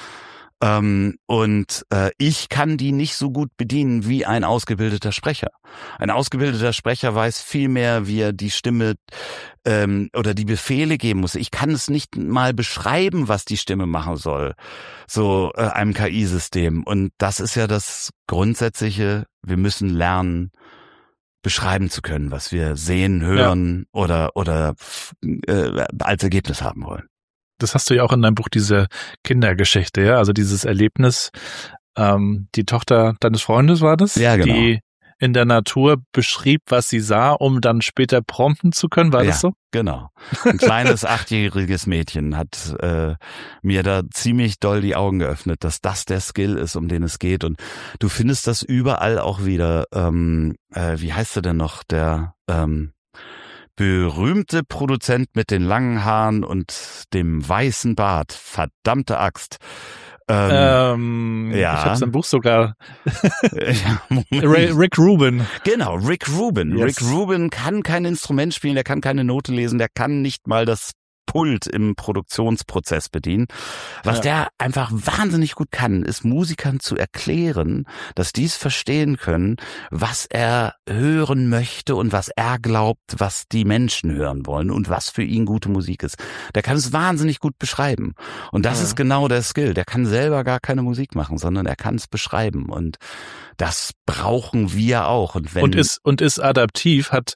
Ähm, und äh, ich kann die nicht so gut bedienen wie ein ausgebildeter Sprecher. Ein ausgebildeter Sprecher weiß viel mehr, wie er die Stimme ähm, oder die Befehle geben muss. Ich kann es nicht mal beschreiben, was die Stimme machen soll, so äh, einem K I-System. Und das ist ja das Grundsätzliche, wir müssen lernen, beschreiben zu können, was wir sehen, hören ja. oder oder äh, als Ergebnis haben wollen. Das hast du ja auch in deinem Buch, diese Kindergeschichte, ja, also dieses Erlebnis, ähm, die Tochter deines Freundes war das? Ja, genau. Die in der Natur beschrieb, was sie sah, um dann später prompten zu können, war ja, das so? Genau. Ein kleines achtjähriges Mädchen hat äh, mir da ziemlich doll die Augen geöffnet, dass das der Skill ist, um den es geht. Und du findest das überall auch wieder. Ähm, äh, wie heißt er denn noch? Der ähm, berühmte Produzent mit den langen Haaren und dem weißen Bart. Verdammte Axt. Ähm, ähm, ja. Ich habe sein Buch sogar. ja, Rick Rubin. Genau, Rick Rubin. Yes. Rick Rubin kann kein Instrument spielen, der kann keine Note lesen, der kann nicht mal das Pult im Produktionsprozess bedienen. Was ja. der einfach wahnsinnig gut kann, ist Musikern zu erklären, dass die es verstehen können, was er hören möchte und was er glaubt, was die Menschen hören wollen und was für ihn gute Musik ist. Der kann es wahnsinnig gut beschreiben. Und das ja. ist genau der Skill. Der kann selber gar keine Musik machen, sondern er kann es beschreiben. Und das brauchen wir auch. Und, wenn und ist und ist adaptiv, hat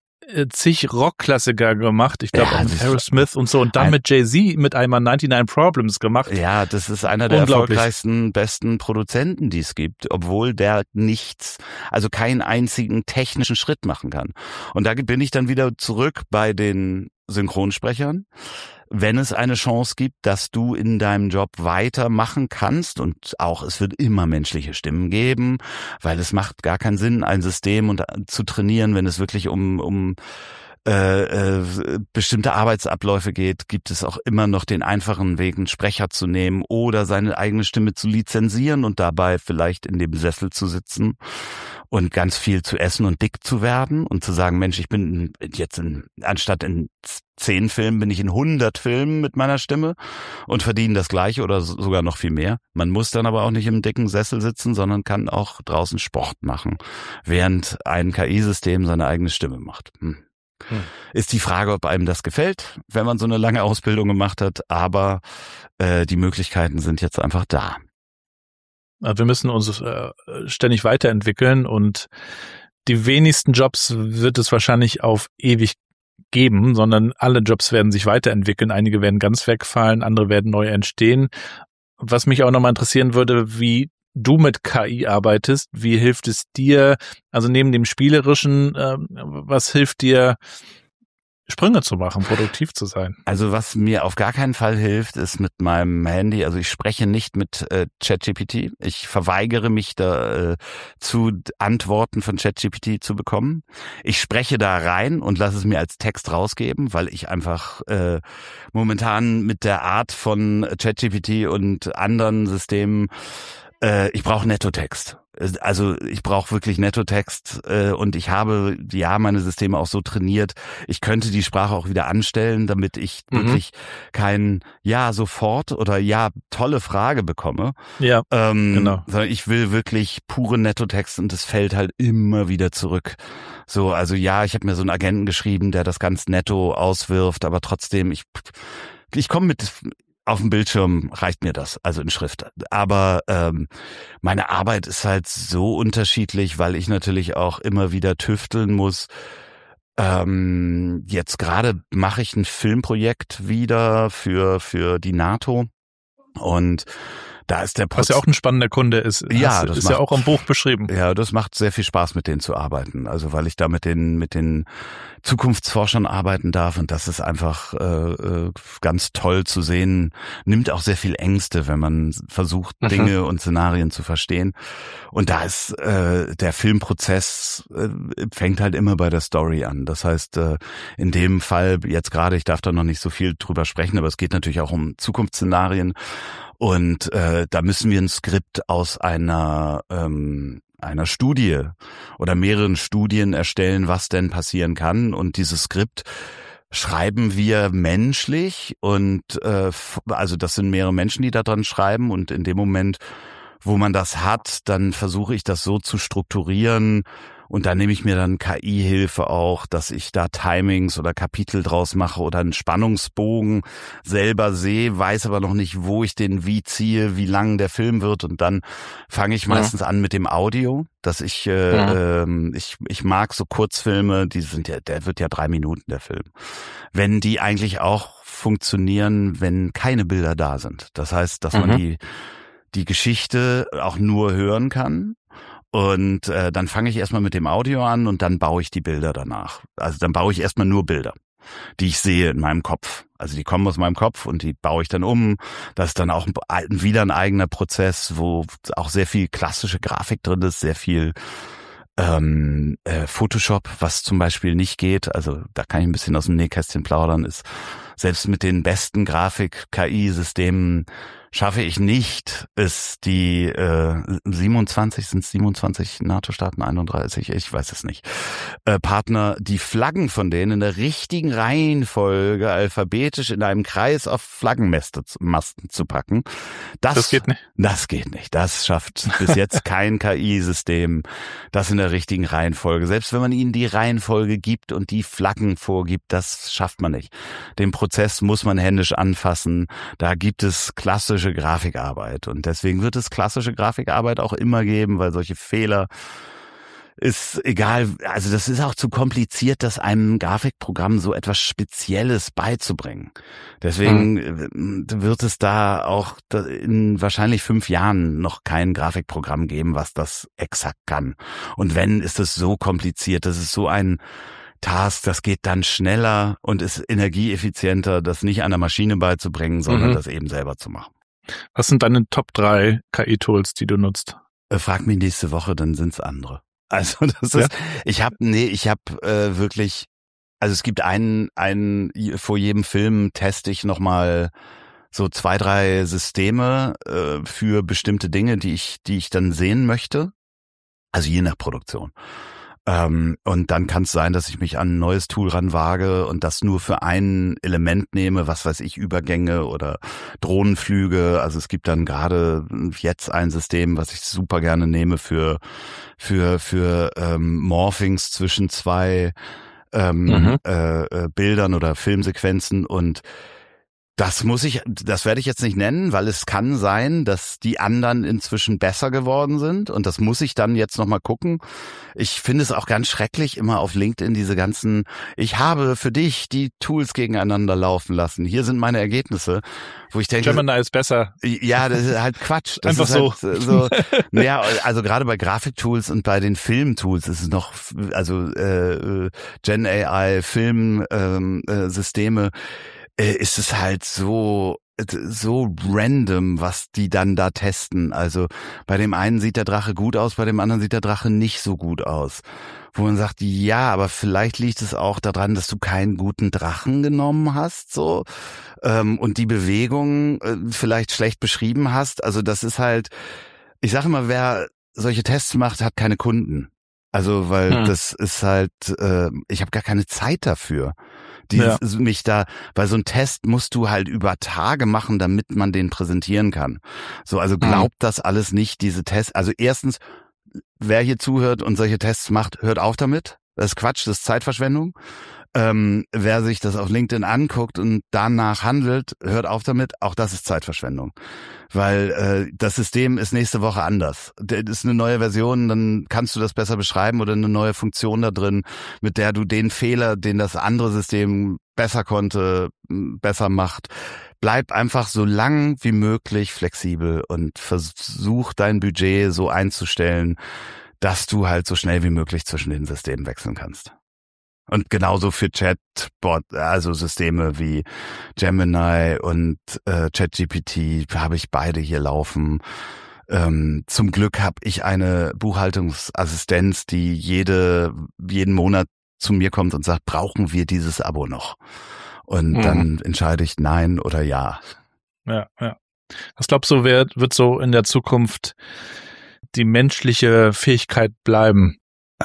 zig Rockklassiker gemacht, ich glaube ja, auch mit Aerosmith und so, und dann mit Jay-Z mit einmal neunundneunzig Problems gemacht. Ja, das ist einer der erfolgreichsten, besten Produzenten, die es gibt, obwohl der nichts, also keinen einzigen technischen Schritt machen kann. Und da bin ich dann wieder zurück bei den Synchronsprechern, wenn es eine Chance gibt, dass du in deinem Job weitermachen kannst, und auch es wird immer menschliche Stimmen geben, weil es macht gar keinen Sinn, ein System und zu trainieren, wenn es wirklich um um Äh, äh, bestimmte Arbeitsabläufe geht, gibt es auch immer noch den einfachen Weg, einen Sprecher zu nehmen oder seine eigene Stimme zu lizenzieren und dabei vielleicht in dem Sessel zu sitzen und ganz viel zu essen und dick zu werden und zu sagen, Mensch, ich bin jetzt in, anstatt in zehn Filmen bin ich in hundert Filmen mit meiner Stimme und verdiene das Gleiche oder sogar noch viel mehr. Man muss dann aber auch nicht im dicken Sessel sitzen, sondern kann auch draußen Sport machen, während ein K I-System seine eigene Stimme macht. Hm. Hm. Ist die Frage, ob einem das gefällt, wenn man so eine lange Ausbildung gemacht hat, aber äh, die Möglichkeiten sind jetzt einfach da. Wir müssen uns äh, ständig weiterentwickeln und die wenigsten Jobs wird es wahrscheinlich auf ewig geben, sondern alle Jobs werden sich weiterentwickeln. Einige werden ganz wegfallen, andere werden neu entstehen. Was mich auch nochmal interessieren würde, wie du mit K I arbeitest, wie hilft es dir, also neben dem Spielerischen, äh, was hilft dir, Sprünge zu machen, produktiv zu sein? Also was mir auf gar keinen Fall hilft, ist mit meinem Handy, also ich spreche nicht mit äh, ChatGPT. Ich verweigere mich da äh, zu Antworten von ChatGPT zu bekommen. Ich spreche da rein und lasse es mir als Text rausgeben, weil ich einfach äh, momentan mit der Art von ChatGPT und anderen Systemen ich brauche Nettotext. Also ich brauche wirklich Nettotext äh, und ich habe ja meine Systeme auch so trainiert. Ich könnte die Sprache auch wieder anstellen, damit ich mhm. wirklich kein Ja sofort oder Ja tolle Frage bekomme. Ja, ähm, genau. Sondern ich will wirklich pure Nettotext und es fällt halt immer wieder zurück. So, also ja, ich habe mir so einen Agenten geschrieben, der das ganz netto auswirft, aber trotzdem, ich ich komme mit auf dem Bildschirm reicht mir das, also in Schrift. Aber ähm, meine Arbeit ist halt so unterschiedlich, weil ich natürlich auch immer wieder tüfteln muss. Ähm, jetzt gerade mache ich ein Filmprojekt wieder für für die NATO und da ist der Proz- Was ja auch ein spannender Kunde ist. Ja, das, das ist macht, ja auch im Buch beschrieben. Ja, das macht sehr viel Spaß, mit denen zu arbeiten. Also weil ich da mit den mit den Zukunftsforschern arbeiten darf und das ist einfach äh, ganz toll zu sehen. Nimmt auch sehr viel Ängste, wenn man versucht, mhm. Dinge und Szenarien zu verstehen. Und da ist äh, der Filmprozess äh, fängt halt immer bei der Story an. Das heißt, äh, in dem Fall jetzt gerade, ich darf da noch nicht so viel drüber sprechen, aber es geht natürlich auch um Zukunftsszenarien. Und äh, da müssen wir ein Skript aus einer ähm, einer Studie oder mehreren Studien erstellen, was denn passieren kann. Und dieses Skript schreiben wir menschlich und äh, also das sind mehrere Menschen, die da dran schreiben. Und in dem Moment, wo man das hat, dann versuche ich das so zu strukturieren. Und da nehme ich mir dann K I-Hilfe auch, dass ich da Timings oder Kapitel draus mache oder einen Spannungsbogen selber sehe, weiß aber noch nicht, wo ich den wie ziehe, wie lang der Film wird. Und dann fange ich meistens ja. an mit dem Audio, dass ich, äh, ja. ähm, ich, ich mag so Kurzfilme, die sind ja, der wird ja drei Minuten, der Film. Wenn die eigentlich auch funktionieren, wenn keine Bilder da sind. Das heißt, dass mhm. man die, die Geschichte auch nur hören kann. Und äh, dann fange ich erstmal mit dem Audio an und dann baue ich die Bilder danach. Also dann baue ich erstmal nur Bilder, die ich sehe in meinem Kopf. Also die kommen aus meinem Kopf und die baue ich dann um. Das ist dann auch ein, wieder ein eigener Prozess, wo auch sehr viel klassische Grafik drin ist, sehr viel ähm, äh, Photoshop, was zum Beispiel nicht geht. Also da kann ich ein bisschen aus dem Nähkästchen plaudern. Ist selbst mit den besten Grafik-K I-Systemen schaffe ich nicht, ist die äh, siebenundzwanzig, sind es siebenundzwanzig NATO-Staaten, einunddreißig, ich weiß es nicht, äh, Partner, die Flaggen von denen in der richtigen Reihenfolge alphabetisch in einem Kreis auf Flaggenmasten zu packen. Das, das geht nicht. Das geht nicht. Das schafft bis jetzt kein K I-System, das in der richtigen Reihenfolge. Selbst wenn man ihnen die Reihenfolge gibt und die Flaggen vorgibt, das schafft man nicht. Den Prozess muss man händisch anfassen. Da gibt es klassische Grafikarbeit und deswegen wird es klassische Grafikarbeit auch immer geben, weil solche Fehler ist egal, also das ist auch zu kompliziert, das einem Grafikprogramm so etwas Spezielles beizubringen. Deswegen hm. wird es da auch in wahrscheinlich fünf Jahren noch kein Grafikprogramm geben, was das exakt kann. Und wenn, ist es so kompliziert, das ist so ein Task, das geht dann schneller und ist energieeffizienter, das nicht einer Maschine beizubringen, sondern Mhm. das eben selber zu machen. Was sind deine Top drei K I-Tools, die du nutzt? Äh, Frag mich nächste Woche, dann sind's andere. Also das Ja? ist, ich habe, nee, ich habe äh, wirklich, also es gibt einen, einen, vor jedem Film teste ich nochmal so zwei, drei Systeme äh, für bestimmte Dinge, die ich, die ich dann sehen möchte. Also je nach Produktion. Ähm, und dann kann es sein, dass ich mich an ein neues Tool ranwage und das nur für ein Element nehme, was weiß ich, Übergänge oder Drohnenflüge. Also es gibt dann gerade jetzt ein System, was ich super gerne nehme für für für ähm, Morphings zwischen zwei ähm, Mhm. äh, äh, Bildern oder Filmsequenzen, und das muss ich, das werde ich jetzt nicht nennen, weil es kann sein, dass die anderen inzwischen besser geworden sind, und das muss ich dann jetzt nochmal gucken. Ich finde es auch ganz schrecklich, immer auf LinkedIn diese ganzen, ich habe für dich die Tools gegeneinander laufen lassen. Hier sind meine Ergebnisse, wo ich denke, Gemini ist besser. ja, das ist halt Quatsch. Das Einfach ist halt so. Naja, also gerade bei Grafiktools und bei den Filmtools ist es noch, also äh, Gen A I, Filmsysteme, ähm, äh, Systeme, äh, ist es halt so so random, was die dann da testen. Also bei dem einen sieht der Drache gut aus, bei dem anderen sieht der Drache nicht so gut aus. Wo man sagt, ja, aber vielleicht liegt es auch daran, dass du keinen guten Drachen genommen hast, so, ähm, und die Bewegung äh, vielleicht schlecht beschrieben hast. Also das ist halt, ich sage immer, wer solche Tests macht, hat keine Kunden. Also weil Hm. das ist halt, äh, ich habe gar keine Zeit dafür. Dieses, Ja. mich da, weil so ein Test musst du halt über Tage machen, damit man den präsentieren kann. So, also glaubt das alles nicht, diese Tests. Also erstens, wer hier zuhört und solche Tests macht, hört auf damit. Das ist Quatsch, das ist Zeitverschwendung. Ähm, wer sich das auf LinkedIn anguckt und danach handelt, hört auf damit. Auch das ist Zeitverschwendung. Weil äh, das System ist nächste Woche anders. Das ist eine neue Version, dann kannst du das besser beschreiben, oder eine neue Funktion da drin, mit der du den Fehler, den das andere System besser konnte, besser macht. Bleib einfach so lang wie möglich flexibel und versuch dein Budget so einzustellen, dass du halt so schnell wie möglich zwischen den Systemen wechseln kannst. Und genauso für Chatbot, also Systeme wie Gemini und äh, ChatGPT habe ich beide hier laufen. Ähm, zum Glück habe ich eine Buchhaltungsassistenz, die jede jeden Monat zu mir kommt und sagt, brauchen wir dieses Abo noch? Und Mhm. dann entscheide ich nein oder ja. Ja, ja. Was glaubst du, wird, wird so in der Zukunft die menschliche Fähigkeit bleiben?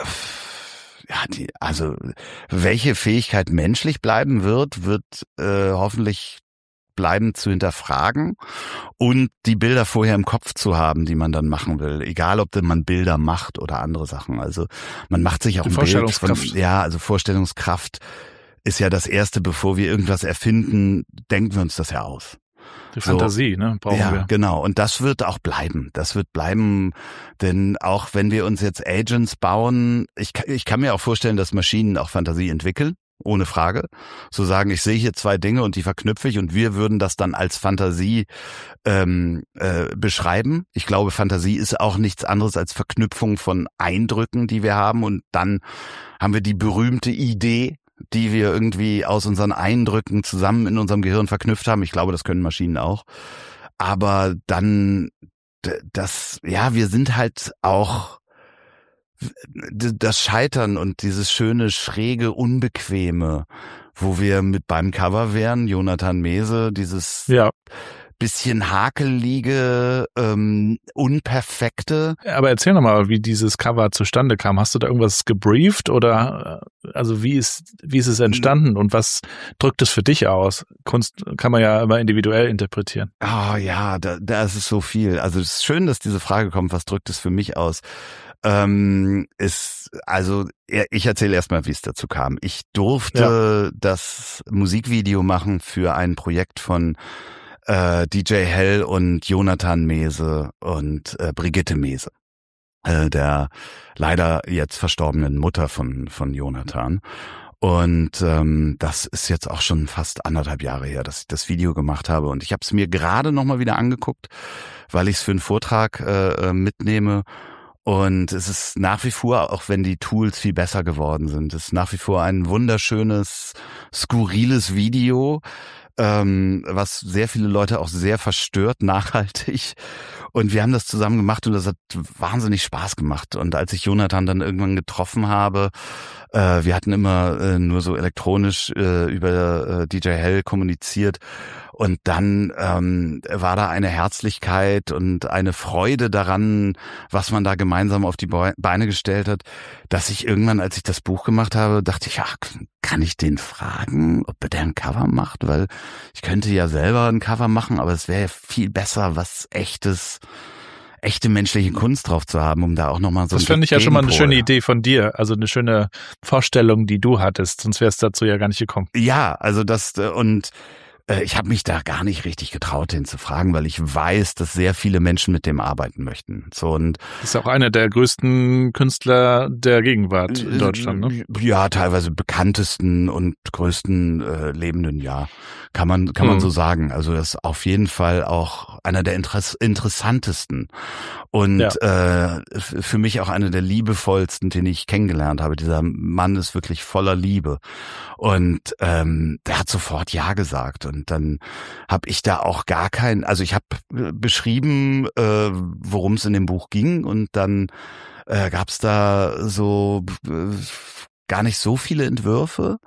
Ja, die, also welche Fähigkeit menschlich bleiben wird, wird äh, hoffentlich bleiben zu hinterfragen und die Bilder vorher im Kopf zu haben, die man dann machen will. Egal, ob man Bilder macht oder andere Sachen. Also man macht sich auch Die ein Bild von, Vorstellungskraft. ja, also Vorstellungskraft ist ja das Erste, bevor wir irgendwas erfinden, denken wir uns das ja aus. Die So. Fantasie, ne, brauchen Ja, wir. genau. Und das wird auch bleiben. Das wird bleiben, denn auch wenn wir uns jetzt Agents bauen, ich, kann- ich kann mir auch vorstellen, dass Maschinen auch Fantasie entwickeln, ohne Frage. So sagen, ich sehe hier zwei Dinge und die verknüpfe ich, und wir würden das dann als Fantasie ähm, äh, beschreiben. Ich glaube, Fantasie ist auch nichts anderes als Verknüpfung von Eindrücken, die wir haben, und dann haben wir die berühmte Idee, die wir irgendwie aus unseren Eindrücken zusammen in unserem Gehirn verknüpft haben. Ich glaube, das können Maschinen auch. Aber dann, d- das, ja, wir sind halt auch d- das Scheitern und dieses schöne, schräge, unbequeme, wo wir mit beim Cover wären, Jonathan Mese, dieses Ja, bisschen hakelige, ähm, unperfekte. aber erzähl nochmal, wie dieses Cover zustande kam. Hast du da irgendwas gebrieft oder äh, also wie ist wie ist es entstanden und was drückt es für dich aus? Kunst kann man ja immer individuell interpretieren. Ah ja, da, da ist es so viel. Also es ist schön, dass diese Frage kommt, was drückt es für mich aus? Ähm, ist, also ich erzähle erstmal, wie es dazu kam. Ich durfte das Musikvideo machen für ein Projekt von äh, D J Hell und Jonathan Mese und äh, Brigitte Mese, äh, der leider jetzt verstorbenen Mutter von von Jonathan. Und ähm, das ist jetzt auch schon fast anderthalb Jahre her, dass ich das Video gemacht habe. Und ich habe es mir gerade nochmal wieder angeguckt, weil ich es für einen Vortrag äh, mitnehme. Und es ist nach wie vor, auch wenn die Tools viel besser geworden sind, es ist nach wie vor ein wunderschönes, skurriles Video, ähm, was sehr viele Leute auch sehr verstört, nachhaltig. Und wir haben das zusammen gemacht und das hat wahnsinnig Spaß gemacht. Und als ich Jonathan dann irgendwann getroffen habe, äh, wir hatten immer äh, nur so elektronisch äh, über äh, D J Hell kommuniziert. Und dann ähm, war da eine Herzlichkeit und eine Freude daran, was man da gemeinsam auf die Beine gestellt hat, dass ich irgendwann, als ich das Buch gemacht habe, dachte ich, ach, kann ich den fragen, ob er ein Cover macht? Weil ich könnte ja selber ein Cover machen, aber es wäre viel besser, was echtes, echte menschliche Kunst drauf zu haben, um da auch nochmal so Das finde ich ja schon mal eine schöne Idee von dir, also eine schöne Vorstellung, die du hattest, sonst wäre es dazu ja gar nicht gekommen. Ja, also das und ich habe mich da gar nicht richtig getraut, den zu fragen, weil ich weiß, dass sehr viele Menschen mit dem arbeiten möchten. So und das ist auch einer der größten Künstler der Gegenwart in Deutschland, ne? Ja, teilweise bekanntesten und größten äh, Lebenden, ja. Kann man kann man hm. so sagen. Also das ist auf jeden Fall auch einer der Interess- interessantesten und ja. äh, für mich auch einer der liebevollsten, den ich kennengelernt habe. Dieser Mann ist wirklich voller Liebe und ähm, der hat sofort Ja gesagt und dann habe ich da auch gar keinen, also ich habe beschrieben, äh, worum es in dem Buch ging und dann äh, gab es da so äh, gar nicht so viele Entwürfe.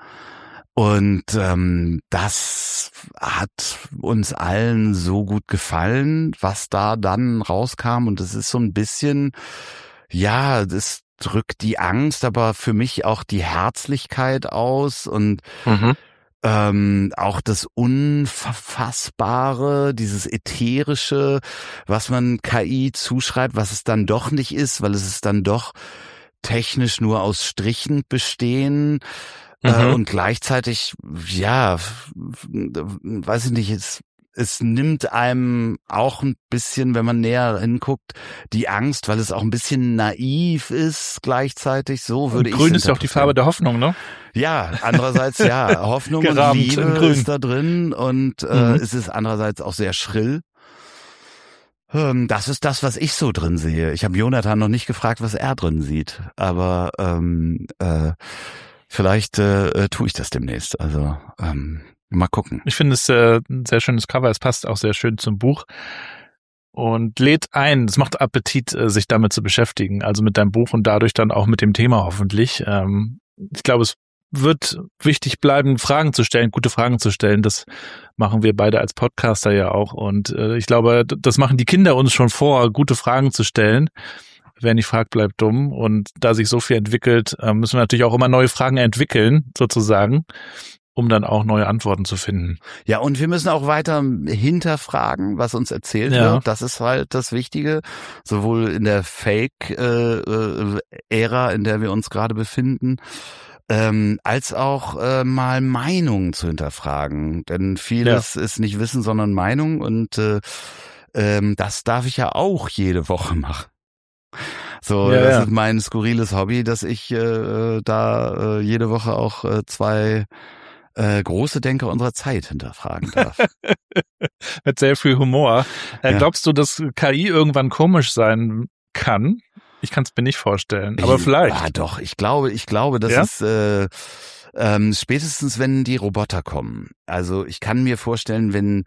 Und ähm, das hat uns allen so gut gefallen, was da dann rauskam. Und es ist so ein bisschen, ja, das drückt die Angst, aber für mich auch die Herzlichkeit aus und mhm. ähm, auch das Unverfassbare, dieses Ätherische, was man K I zuschreibt, was es dann doch nicht ist, weil es ist dann doch technisch nur aus Strichen bestehen. Mhm. Und gleichzeitig, ja, weiß ich nicht, es, es nimmt einem auch ein bisschen, wenn man näher hinguckt, die Angst, weil es auch ein bisschen naiv ist gleichzeitig, so würde ich sagen. Grün ist ja auch die Farbe der Hoffnung, ne? Ja, andererseits, ja, Hoffnung und Liebe ist da drin und äh, mhm. es ist andererseits auch sehr schrill. Das ist das, was ich so drin sehe. Ich habe Jonathan noch nicht gefragt, was er drin sieht, aber ähm, äh, Vielleicht äh, tue ich das demnächst. Also ähm, mal gucken. Ich finde es äh, ein sehr schönes Cover. Es passt auch sehr schön zum Buch und lädt ein. Es macht Appetit, äh, sich damit zu beschäftigen. Also mit deinem Buch und dadurch dann auch mit dem Thema hoffentlich. Ähm, ich glaube, es wird wichtig bleiben, Fragen zu stellen, gute Fragen zu stellen. Das machen wir beide als Podcaster ja auch. Und äh, ich glaube, das machen die Kinder uns schon vor, gute Fragen zu stellen. Wer nicht fragt, bleibt dumm. Und da sich so viel entwickelt, müssen wir natürlich auch immer neue Fragen entwickeln, sozusagen, um dann auch neue Antworten zu finden. Ja, und wir müssen auch weiter hinterfragen, was uns erzählt ja. wird. Das ist halt das Wichtige, sowohl in der Fake-Ära, in der wir uns gerade befinden, ähm, als auch äh, mal Meinungen zu hinterfragen. Denn vieles ja. ist nicht Wissen, sondern Meinung. Und äh, ähm, das darf ich ja auch jede Woche machen. So, ja, das ja. ist mein skurriles Hobby, dass ich äh, da äh, jede Woche auch äh, zwei äh, große Denker unserer Zeit hinterfragen darf. Mit sehr viel Humor. Äh, ja. Glaubst du, dass K I irgendwann komisch sein kann? Ich kann es mir nicht vorstellen, aber ich, vielleicht. Ja, doch. Ich glaube, ich glaube, das ja? ist äh, ähm, spätestens, wenn die Roboter kommen. Also ich kann mir vorstellen, wenn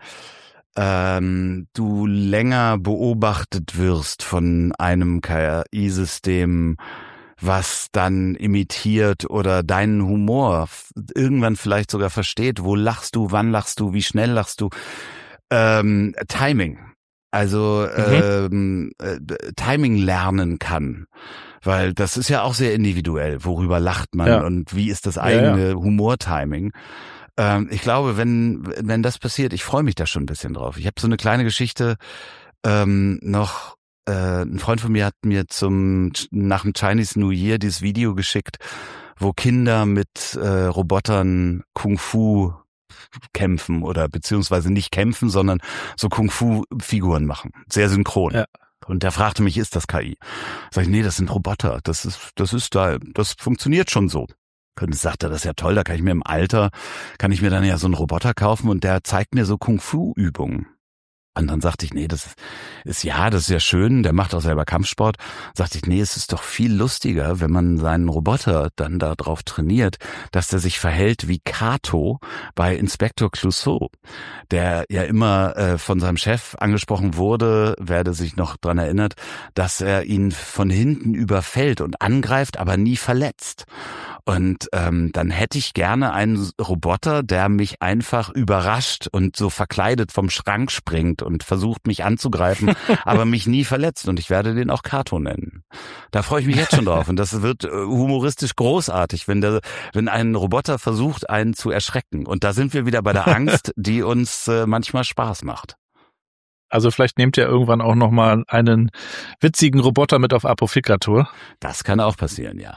ähm, du länger beobachtet wirst von einem K I-System, was dann imitiert oder deinen Humor irgendwann vielleicht sogar versteht. Wo lachst du, wann lachst du, wie schnell lachst du? Ähm, Timing. Also mhm. ähm, äh, Timing lernen kann. Weil das ist ja auch sehr individuell. Worüber lacht man ja. und wie ist das eigene ja, ja. Humortiming? Ähm, ich glaube, wenn wenn das passiert, ich freue mich da schon ein bisschen drauf. Ich habe so eine kleine Geschichte ähm, noch. Äh, ein Freund von mir hat mir zum nach dem Chinese New Year dieses Video geschickt, wo Kinder mit äh, Robotern Kung Fu kämpfen oder beziehungsweise nicht kämpfen, sondern so Kung Fu Figuren machen, sehr synchron. Ja. Und der fragte mich, ist das K I? Sag ich, nee, das sind Roboter. Das ist das ist da, das funktioniert schon so. Und sagt er, das ist ja toll, da kann ich mir im Alter, kann ich mir dann ja so einen Roboter kaufen und der zeigt mir so Kung-Fu-Übungen. Und dann sagte ich, nee, das ist ja, das ist ja schön, der macht auch selber Kampfsport. Sagte ich, nee, es ist doch viel lustiger, wenn man seinen Roboter dann darauf trainiert, dass der sich verhält wie Kato bei Inspektor Clouseau, der ja immer äh, von seinem Chef angesprochen wurde, werde sich noch dran erinnert, dass er ihn von hinten überfällt und angreift, aber nie verletzt. Und ähm, dann hätte ich gerne einen Roboter, der mich einfach überrascht und so verkleidet vom Schrank springt und versucht, mich anzugreifen, aber mich nie verletzt. Und ich werde den auch Kato nennen. Da freue ich mich jetzt schon drauf. Und das wird humoristisch großartig, wenn der, wenn ein Roboter versucht, einen zu erschrecken. Und da sind wir wieder bei der Angst, die uns äh, manchmal Spaß macht. Also vielleicht nehmt ihr irgendwann auch nochmal einen witzigen Roboter mit auf Apofika-Tour. Das kann auch passieren, ja.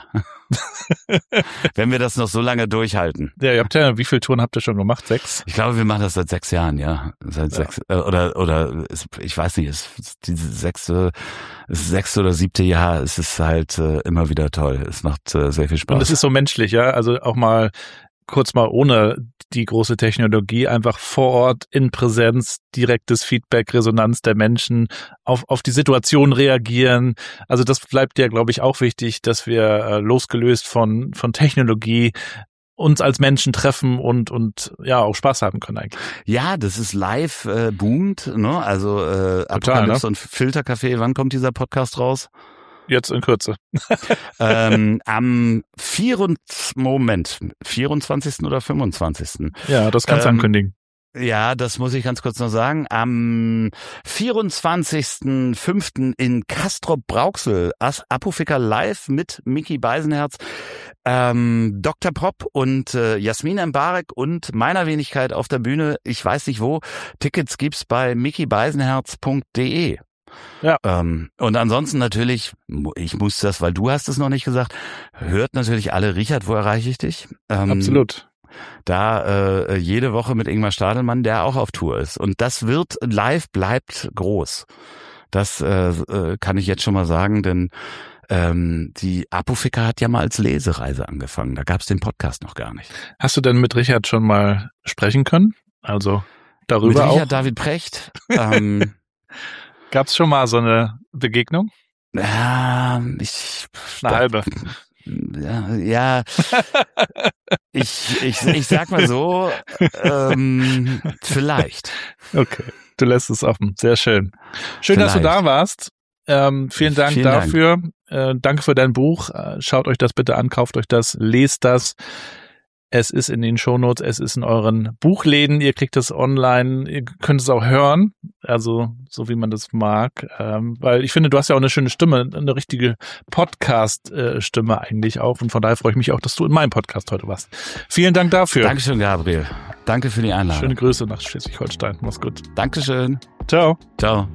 Wenn wir das noch so lange durchhalten. Ja, ihr habt ja, wie viele Touren habt ihr schon gemacht? Sechs? Ich glaube, wir machen das seit sechs Jahren, ja. Seit ja. sechs, äh, oder, oder, ich weiß nicht, es ist diese sechste, das sechste oder siebte Jahr, es ist halt äh, immer wieder toll. Es macht äh, sehr viel Spaß. Und es ist so menschlich, ja. Also auch mal kurz mal ohne die große Technologie, einfach vor Ort in Präsenz, direktes Feedback, Resonanz der Menschen, auf auf die Situation reagieren. Also das bleibt ja, glaube ich, auch wichtig, dass wir äh, losgelöst von von Technologie uns als Menschen treffen und und ja auch Spaß haben können eigentlich. Ja, das ist live äh, boomt, ne? Also äh, Apokalypse, ne? Und Filtercafé, wann kommt dieser Podcast raus? Jetzt in Kürze. ähm, am vierundzwanzigsten Moment, vierundzwanzigsten oder fünfundzwanzigsten Ja, das kannst du ähm, ankündigen. Ja, das muss ich ganz kurz noch sagen. Am vierundzwanzigsten fünften in Castrop-Rauxel, Apofika live mit Micky Beisenherz, ähm, Doktor Pop und äh, Jasmin Mbarek und meiner Wenigkeit auf der Bühne. Ich weiß nicht wo. Tickets gibt's bei micky beisenherz punkt de. Ja. Ähm, und ansonsten natürlich, ich muss das, weil du hast es noch nicht gesagt, hört natürlich alle, Richard, wo erreiche ich dich? Ähm, Absolut. Da äh, jede Woche mit Ingmar Stadelmann, der auch auf Tour ist. Und das wird live, bleibt groß. Das äh, äh, kann ich jetzt schon mal sagen, denn ähm, die Apofika hat ja mal als Lesereise angefangen. Da gab es den Podcast noch gar nicht. Hast du denn mit Richard schon mal sprechen können? Also darüber mit Richard auch? David Precht. ähm, Gab es schon mal so eine Begegnung? Ja, ich... Eine da, halbe. Ja, ja. ich, ich, ich sag mal so, ähm, vielleicht. Okay, du lässt es offen. Sehr schön. Schön, vielleicht. Dass du da warst. Ähm, vielen Dank vielen dafür. Dank. Äh, danke für dein Buch. Äh, schaut euch das bitte an, kauft euch das, lest das. Es ist in den Shownotes, es ist in euren Buchläden, ihr kriegt es online, ihr könnt es auch hören, also so wie man das mag, ähm, weil ich finde, du hast ja auch eine schöne Stimme, eine richtige Podcast-Stimme eigentlich auch und von daher freue ich mich auch, dass du in meinem Podcast heute warst. Vielen Dank dafür. Dankeschön, Gabriel. Danke für die Einladung. Schöne Grüße nach Schleswig-Holstein. Mach's gut. Dankeschön. Ciao. Ciao.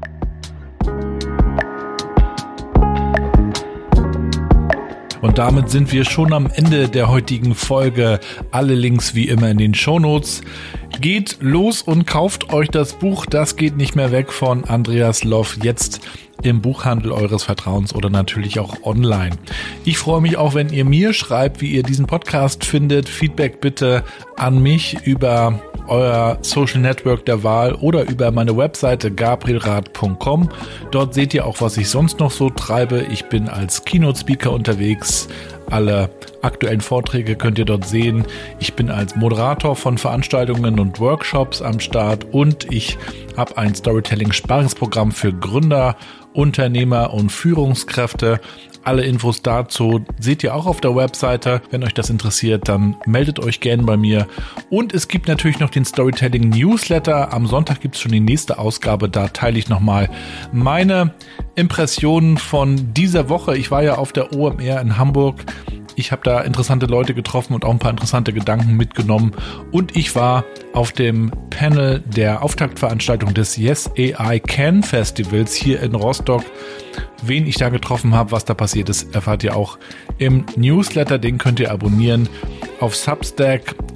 Und damit sind wir schon am Ende der heutigen Folge. Alle Links wie immer in den Shownotes. Geht los und kauft euch das Buch Das geht nicht mehr weg von Andreas Loff jetzt im Buchhandel eures Vertrauens oder natürlich auch online. Ich freue mich auch, wenn ihr mir schreibt, wie ihr diesen Podcast findet. Feedback bitte an mich über euer Social Network der Wahl oder über meine Webseite gabrielrath punkt com. Dort seht ihr auch, was ich sonst noch so treibe. Ich bin als Keynote-Speaker unterwegs. Alle aktuellen Vorträge könnt ihr dort sehen. Ich bin als Moderator von Veranstaltungen und Workshops am Start und ich habe ein Storytelling-Sparingsprogramm für Gründer, Unternehmer und Führungskräfte. Alle Infos dazu seht ihr auch auf der Webseite. Wenn euch das interessiert, dann meldet euch gerne bei mir. Und es gibt natürlich noch den Storytelling Newsletter. Am Sonntag gibt es schon die nächste Ausgabe. Da teile ich nochmal meine Impressionen von dieser Woche. Ich war ja auf der O M R in Hamburg. Ich habe da interessante Leute getroffen und auch ein paar interessante Gedanken mitgenommen. Und ich war auf dem Panel der Auftaktveranstaltung des Yes A I Can Festivals hier in Rostock. Wen ich da getroffen habe, was da passiert ist, erfahrt ihr auch im Newsletter. Den könnt ihr abonnieren. Auf Substack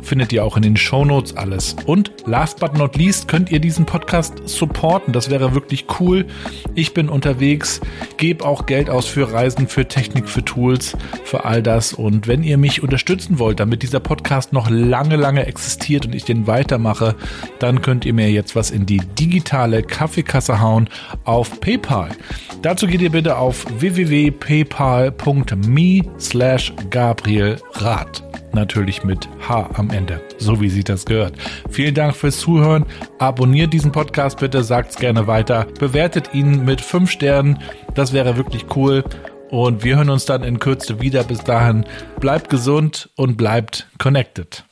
findet ihr auch in den Shownotes alles. Und last but not least könnt ihr diesen Podcast supporten. Das wäre wirklich cool. Ich bin unterwegs, gebe auch Geld aus für Reisen, für Technik, für Tools, für all das. Und wenn ihr mich unterstützen wollt, damit dieser Podcast noch lange, lange existiert und ich den weitermache, dann könnt ihr mir jetzt was in die digitale Kaffeekasse hauen auf PayPal. Dazu geht ihr bitte auf w w w punkt paypal punkt me slash Gabriel Rath. Natürlich mit H am Ende, so wie sich das gehört. Vielen Dank fürs Zuhören. Abonniert diesen Podcast bitte, sagt's gerne weiter. Bewertet ihn mit fünf Sternen, das wäre wirklich cool. Und wir hören uns dann in Kürze wieder. Bis dahin, bleibt gesund und bleibt connected.